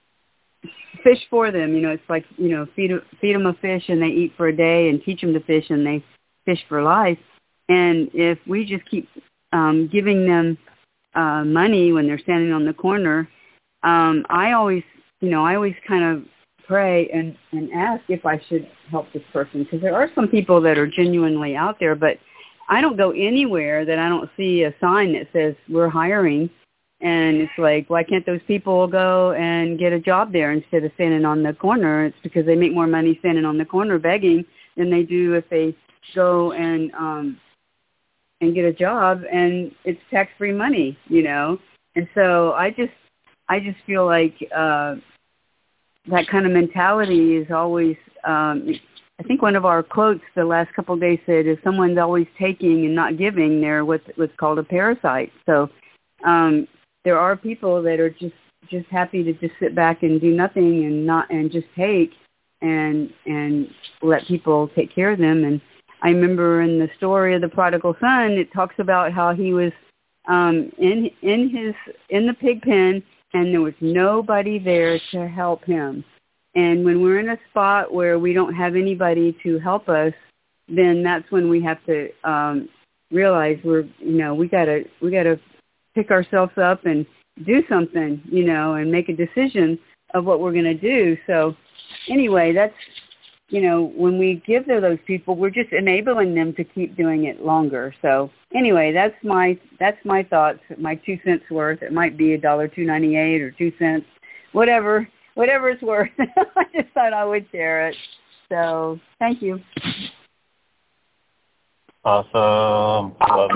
fish for them. You know, it's like, you know, feed, feed them a fish and they eat for a day, and teach them to fish and they fish for life. And if we just keep um, giving them uh, money when they're standing on the corner, um, I always, you know, I always kind of pray and, and ask if I should help this person, because there are some people that are genuinely out there, but I don't go anywhere that I don't see a sign that says we're hiring. And it's like, why can't those people go and get a job there instead of standing on the corner? It's because they make more money standing on the corner begging than they do if they go and um, and get a job, and it's tax-free money, you know. And so I just I just feel like uh, that kind of mentality is always. Um, I think one of our quotes the last couple of days said, if someone's always taking and not giving, they're what's, what's called a parasite. So um, there are people that are just, just happy to just sit back and do nothing and not and just take and and let people take care of them. And I remember in the story of the prodigal son, it talks about how he was um, in in his in the pig pen, and there was nobody there to help him. And when we're in a spot where we don't have anybody to help us, then that's when we have to um, realize we're, you know, we gotta we gotta pick ourselves up and do something, you know, and make a decision of what we're gonna do. So anyway, that's, you know, when we give to those people, we're just enabling them to keep doing it longer. So anyway, that's my that's my thoughts, my two cents worth. It might be a dollar two ninety eight or two cents, whatever. Whatever it's worth. I just thought I would share it. So thank you.
Awesome. Love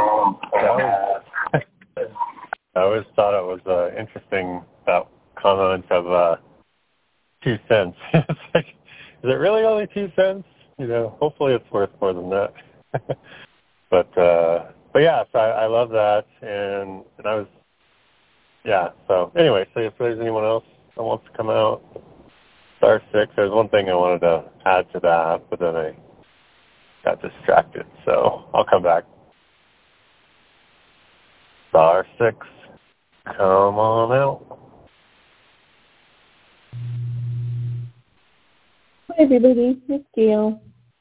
it. I always thought it was uh, interesting, that comment of uh, two cents. It's like, is it really only two cents? You know, hopefully it's worth more than that. but uh, but yeah, so I, I love that, and and I was yeah. So anyway, so if there's anyone else that wants to come out, star six. There's one thing I wanted to add to that, but then I got distracted, so I'll come back. Star six, come on out.
Hi, everybody. It's Gail.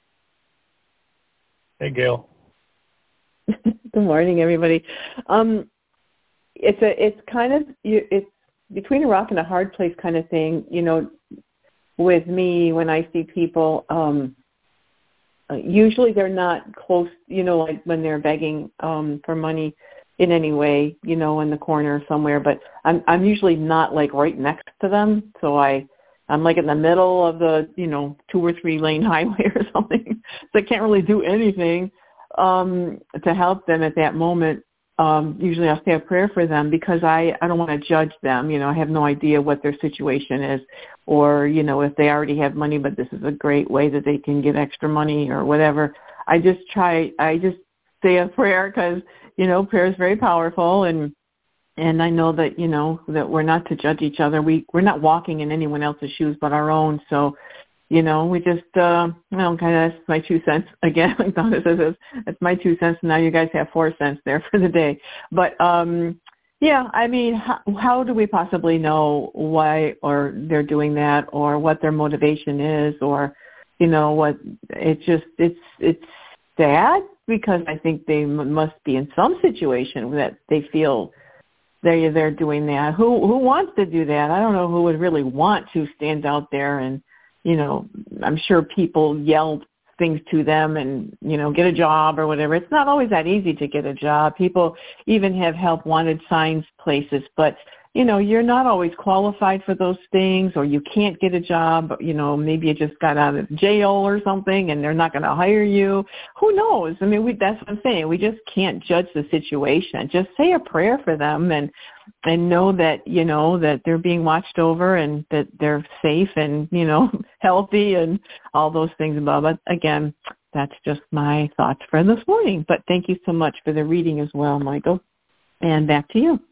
Hey, Gail.
Good morning, everybody. Um, it's a, it's kind of, it's between a rock and a hard place kind of thing, you know. With me, when I see people, um, usually they're not close, you know, like when they're begging um, for money in any way, you know, in the corner somewhere. But I'm I'm usually not like right next to them, so I I'm like in the middle of the, you know, two or three lane highway or something. So I can't really do anything um, to help them at that moment. Um, usually I'll say a prayer for them because I, I don't want to judge them. You know, I have no idea what their situation is, or, you know, if they already have money, but this is a great way that they can get extra money or whatever. I just try, I just say a prayer because, you know, prayer is very powerful, and and I know that, you know, that we're not to judge each other. We, we're not walking in anyone else's shoes but our own. So, you know, we just, uh, you know, kind of, that's my two cents. Again, like Donna says, that's my two cents. Now you guys have four cents there for the day. But, um, yeah, I mean, how, how do we possibly know why or they're doing that, or what their motivation is, or, you know, what, it's just, it's, it's sad because I think they m- must be in some situation that they feel they they're doing that. Who who wants to do that? I don't know who would really want to stand out there and, you know, I'm sure people yell things to them and, you know, get a job or whatever. It's not always that easy to get a job. People even have help wanted signs places, but, you know, you're not always qualified for those things, or you can't get a job. You know, maybe you just got out of jail or something and they're not going to hire you. Who knows? I mean, we, that's what I'm saying. We just can't judge the situation. Just say a prayer for them and, and know that, you know, that they're being watched over and that they're safe and, you know, healthy and all those things above. But again, that's just my thoughts for this morning. But thank you so much for the reading as well, Michael. And back to you.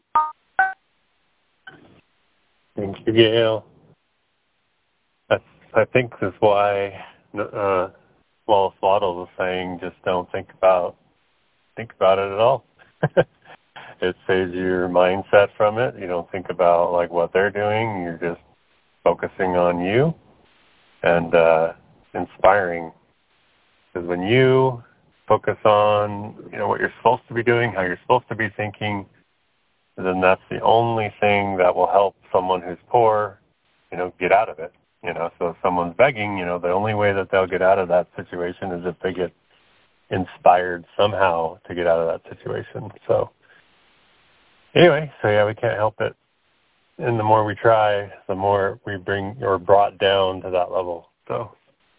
Thank you, Gail. That's, I think that's why uh, Wallace Waddle was saying, just don't think about think about it at all. It saves your mindset from it. You don't think about like what they're doing. You're just focusing on you and uh, inspiring. Because when you focus on, you know, what you're supposed to be doing, how you're supposed to be thinking, then that's the only thing that will help someone who's poor, you know, get out of it. You know, so if someone's begging, you know, the only way that they'll get out of that situation is if they get inspired somehow to get out of that situation. So anyway, so yeah, we can't help it. And the more we try, the more we bring or brought down to that level. So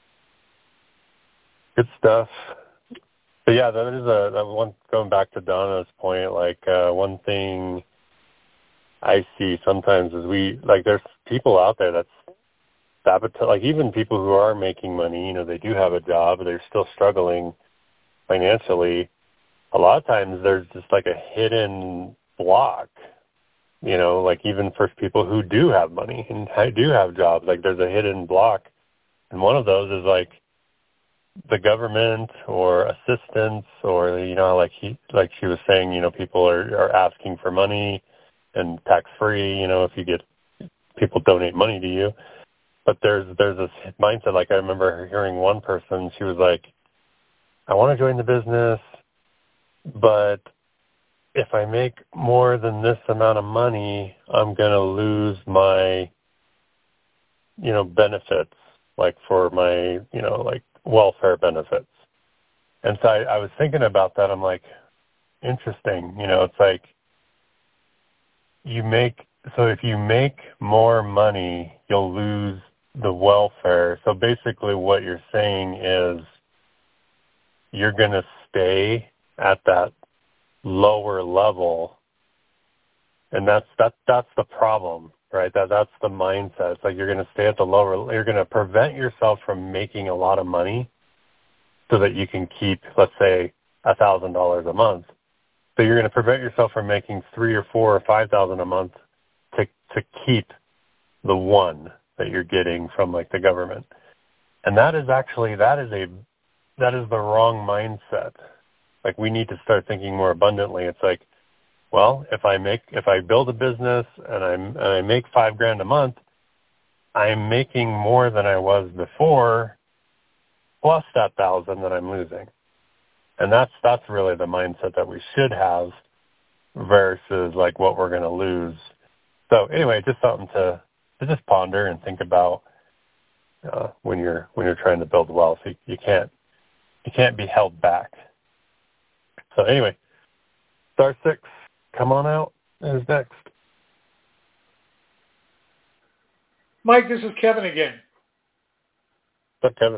good stuff. But yeah, that is a that one. Going back to Donna's point, like uh, one thing I see sometimes is we like there's people out there that's sabotage. Like even people who are making money, you know, they do have a job, but they're still struggling financially. A lot of times there's just like a hidden block. You know, like even for people who do have money and do have jobs, like there's a hidden block, and one of those is like the government or assistance, or you know, like he, like she was saying, you know, people are, are asking for money and tax free. You know, if you get people donate money to you, but there's there's this mindset. Like I remember hearing one person, she was like, "I want to join the business, but if I make more than this amount of money, I'm gonna lose my, you know, benefits, like for my, you know, like." welfare benefits. And so I, I was thinking about that. I'm like, interesting. You know, it's like you make, so if you make more money, you'll lose the welfare. So basically what you're saying is you're going to stay at that lower level. And that's, that, that's the problem. Right, that that's the mindset. It's like you're going to stay at the lower. You're going to prevent yourself from making a lot of money, so that you can keep, let's say, a thousand dollars a month. So you're going to prevent yourself from making three or four or five thousand a month to to keep the one that you're getting from like the government. And that is actually that is a that is the wrong mindset. Like we need to start thinking more abundantly. It's like, well, if I make if I build a business and I'm and I make five grand a month, I'm making more than I was before, plus that thousand that I'm losing. And that's that's really the mindset that we should have versus like what we're going to lose. So anyway, just something to to just ponder and think about uh, when you're when you're trying to build wealth. You, you can't you can't be held back. So anyway, star six. Come on out. Who's next?
Mike, this is Kevin again.
What's up, Kevin?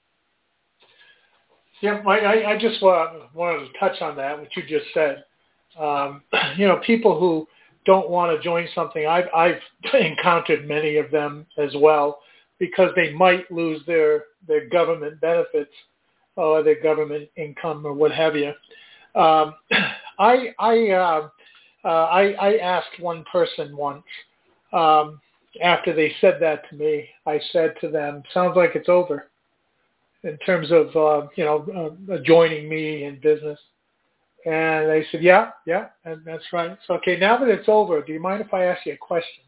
Yeah, Mike, I, I just uh, wanted to touch on that, what you just said. Um, you know, people who don't want to join something, I've, I've encountered many of them as well, because they might lose their, their government benefits or their government income or what have you. Um, I I, uh, uh, I I asked one person once, um, after they said that to me, I said to them, "Sounds like it's over," in terms of uh, you know uh, joining me in business. And they said, "Yeah, yeah, and that's right." So okay, now that it's over, do you mind if I ask you a question?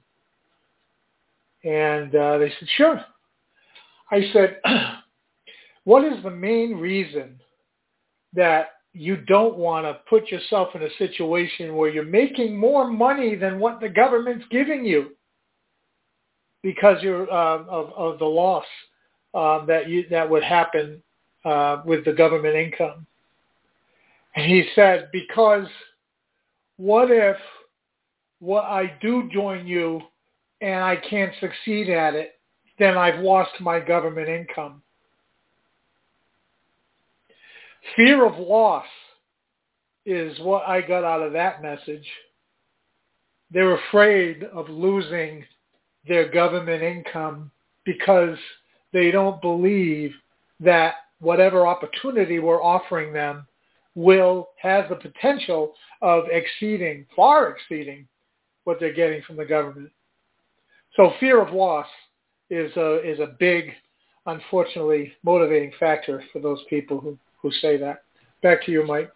And uh, they said, "Sure." I said, "What is the main reason that you don't want to put yourself in a situation where you're making more money than what the government's giving you because you're uh, of, of the loss uh, that you that would happen uh, with the government income. And he said, because what if what I do join you and I can't succeed at it, then I've lost my government income. Fear of loss is what I got out of that message. They're afraid of losing their government income because they don't believe that whatever opportunity we're offering them will have the potential of exceeding, far exceeding, what they're getting from the government. So fear of loss is a, is a big, unfortunately, motivating factor for those people who, who say that. Back to you, Mike.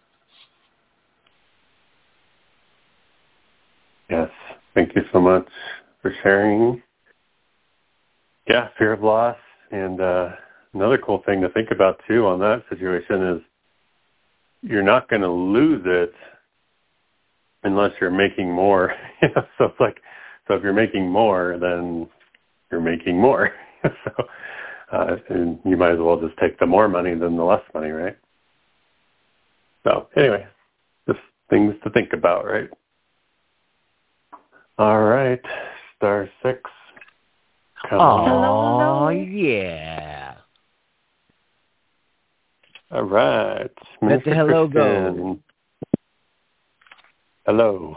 Yes, thank you so much for sharing. Yeah, fear of loss. And uh, another cool thing to think about, too, on that situation is you're not going to lose it unless you're making more. So it's like, so if you're making more, then you're making more. so uh, and you might as well just take the more money than the less money, right? So anyway, just things to think about, right? All right, star six.
Oh, yeah.
All right.
Let the hello go.
Hello.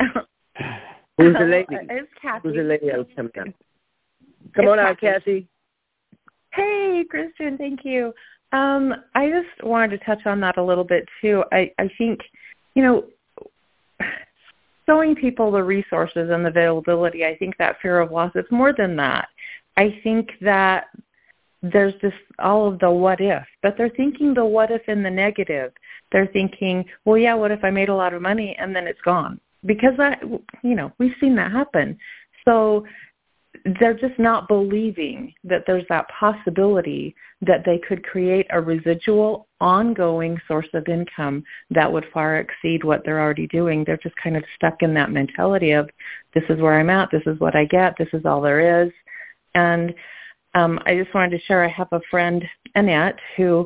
Who's the lady?
It's Kathy.
Who's the lady that was coming out? Come on out, Kathy.
Hey, Christian, thank you. Um, I just wanted to touch on that a little bit, too. I, I think, you know, showing people the resources and the availability, I think that fear of loss, it's more than that. I think that there's just all of the what if, but they're thinking the what if in the negative. They're thinking, well, yeah, what if I made a lot of money and then it's gone? Because, that, you know, we've seen that happen. So they're just not believing that there's that possibility that they could create a residual, ongoing source of income that would far exceed what they're already doing. They're just kind of stuck in that mentality of, this is where I'm at, this is what I get, this is all there is. And um, I just wanted to share, I have a friend, Annette, who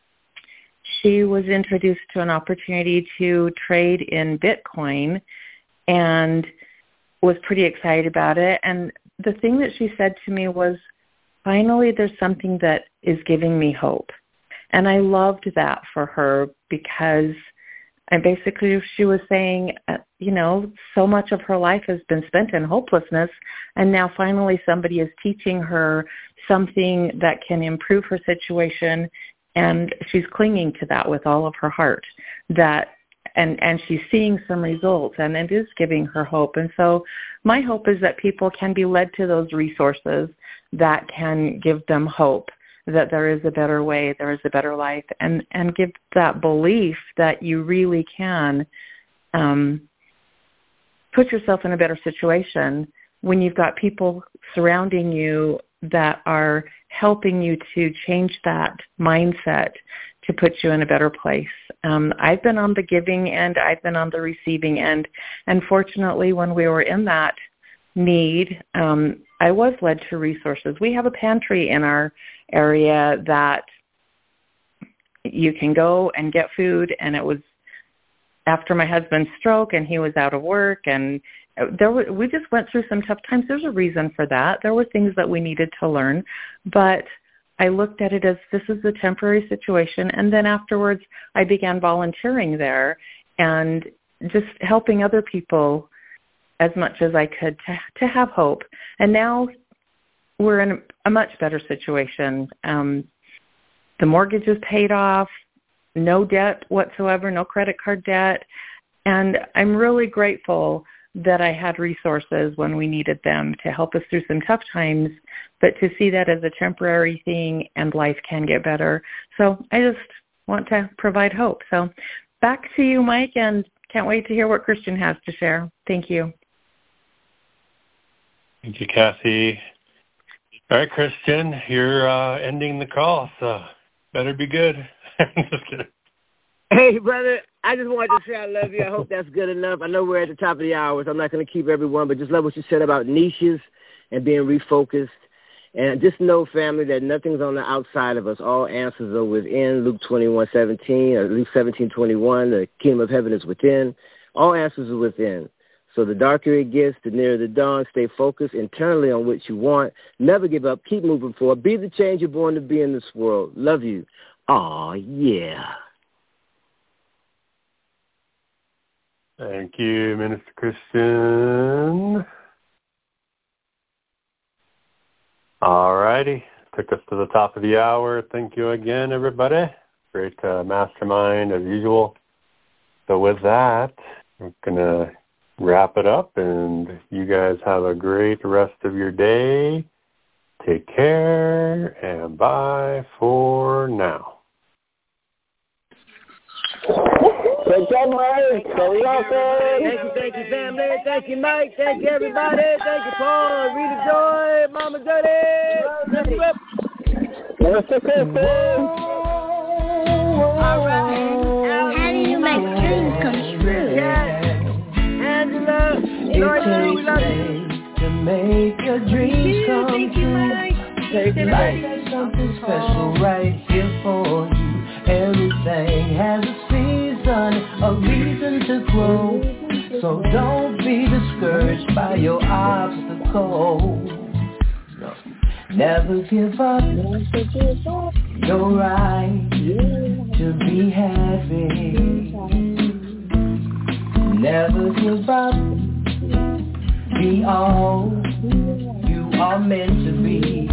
she was introduced to an opportunity to trade in Bitcoin and was pretty excited about it. And the thing that she said to me was, finally, there's something that is giving me hope. And I loved that for her because and basically she was saying, uh, you know, so much of her life has been spent in hopelessness, and now finally somebody is teaching her something that can improve her situation, and she's clinging to that with all of her heart. That And, and she's seeing some results, and it is giving her hope. And so my hope is that people can be led to those resources that can give them hope that there is a better way, there is a better life, and, and give that belief that you really can um, put yourself in a better situation when you've got people surrounding you that are helping you to change that mindset to put you in a better place. Um, I've been on the giving end, I've been on the receiving end, and fortunately when we were in that need, um, I was led to resources. We have a pantry in our area that you can go and get food, and it was after my husband's stroke and he was out of work, and there were, we just went through some tough times. There's a reason for that. There were things that we needed to learn, but I looked at it as this is a temporary situation, and then afterwards I began volunteering there and just helping other people as much as I could to, to have hope. And now we're in a much better situation. Um, the mortgage is paid off, no debt whatsoever, no credit card debt, and I'm really grateful that I had resources when we needed them to help us through some tough times, but to see that as a temporary thing and life can get better. So I just want to provide hope. So back to you, Mike, and can't wait to hear what Christian has to share. Thank you.
Thank you, Kathy. All right, Christian, you're uh, ending the call, so better be good. Just kidding.
Hey, brother, I just wanted to say I love you. I hope that's good enough. I know we're at the top of the hour, so I'm not going to keep everyone, but just love what you said about niches and being refocused. And just know, family, that nothing's on the outside of us. All answers are within. Luke twenty-one seventeen, or Luke seventeen twenty-one, the kingdom of heaven is within. All answers are within. So the darker it gets, the nearer the dawn. Stay focused internally on what you want. Never give up. Keep moving forward. Be the change you're born to be in this world. Love you. Aw, yeah.
Thank you, Minister Christian. All righty. Took us to the top of the hour. Thank you again, everybody. Great uh, mastermind as usual. So with that, we're going to wrap it up, and you guys have a great rest of your day. Take care, and bye for now.
Good job, Mike.
Thank you, thank you, family. Thank you, Mike. Thank you, everybody. Thank you, Paul. Rita Joy, Mama Dirty.
Mister Christian.
All right. How do you make dreams come true?
Yes. Angela, Lord, we love you.
To make your dreams come
Thank you, Mike.
true. Life has something special right here for you. Everything has a season, a reason to grow. So don't be discouraged by your obstacles. No. Never give up. You're right to be happy. Never give up. Be all you are meant to be.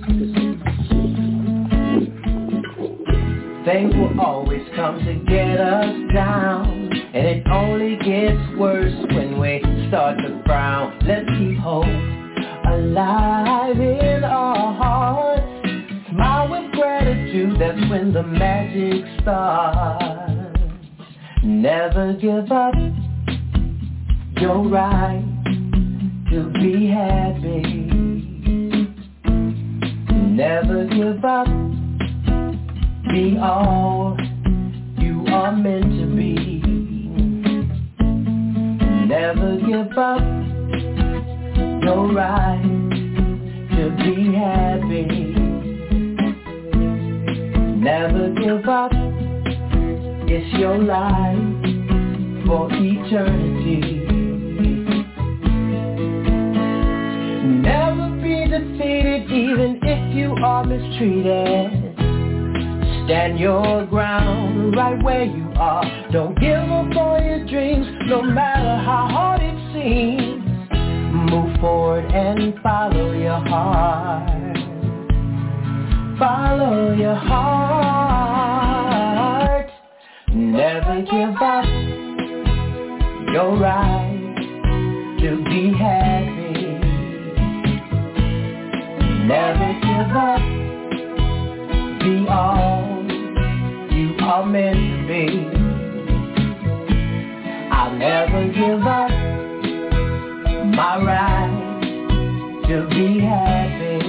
Things will always come to get us down, and it only gets worse when we start to frown. Let's keep hope alive in our hearts. Smile with gratitude, that's when the magic starts. Never give up. You're right to be happy. Never give up. Be all you are meant to be. Never give up. You're right to be happy. Never give up. It's your life for eternity. Never be defeated even if you are mistreated. Stand your ground right where you are. Don't give up on your dreams no matter how hard it seems. Move forward and follow your heart. Follow your heart. Never give up. You're right to be happy. Never give up. Be all you are meant to be. I'll never give up my right to be happy.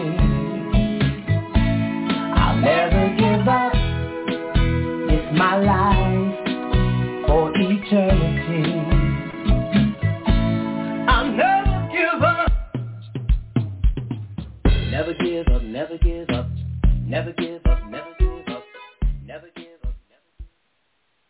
I'll never give up. It's my life for eternity. I'll never give up. Never give up, never give up. Never give up, never give up, never give up.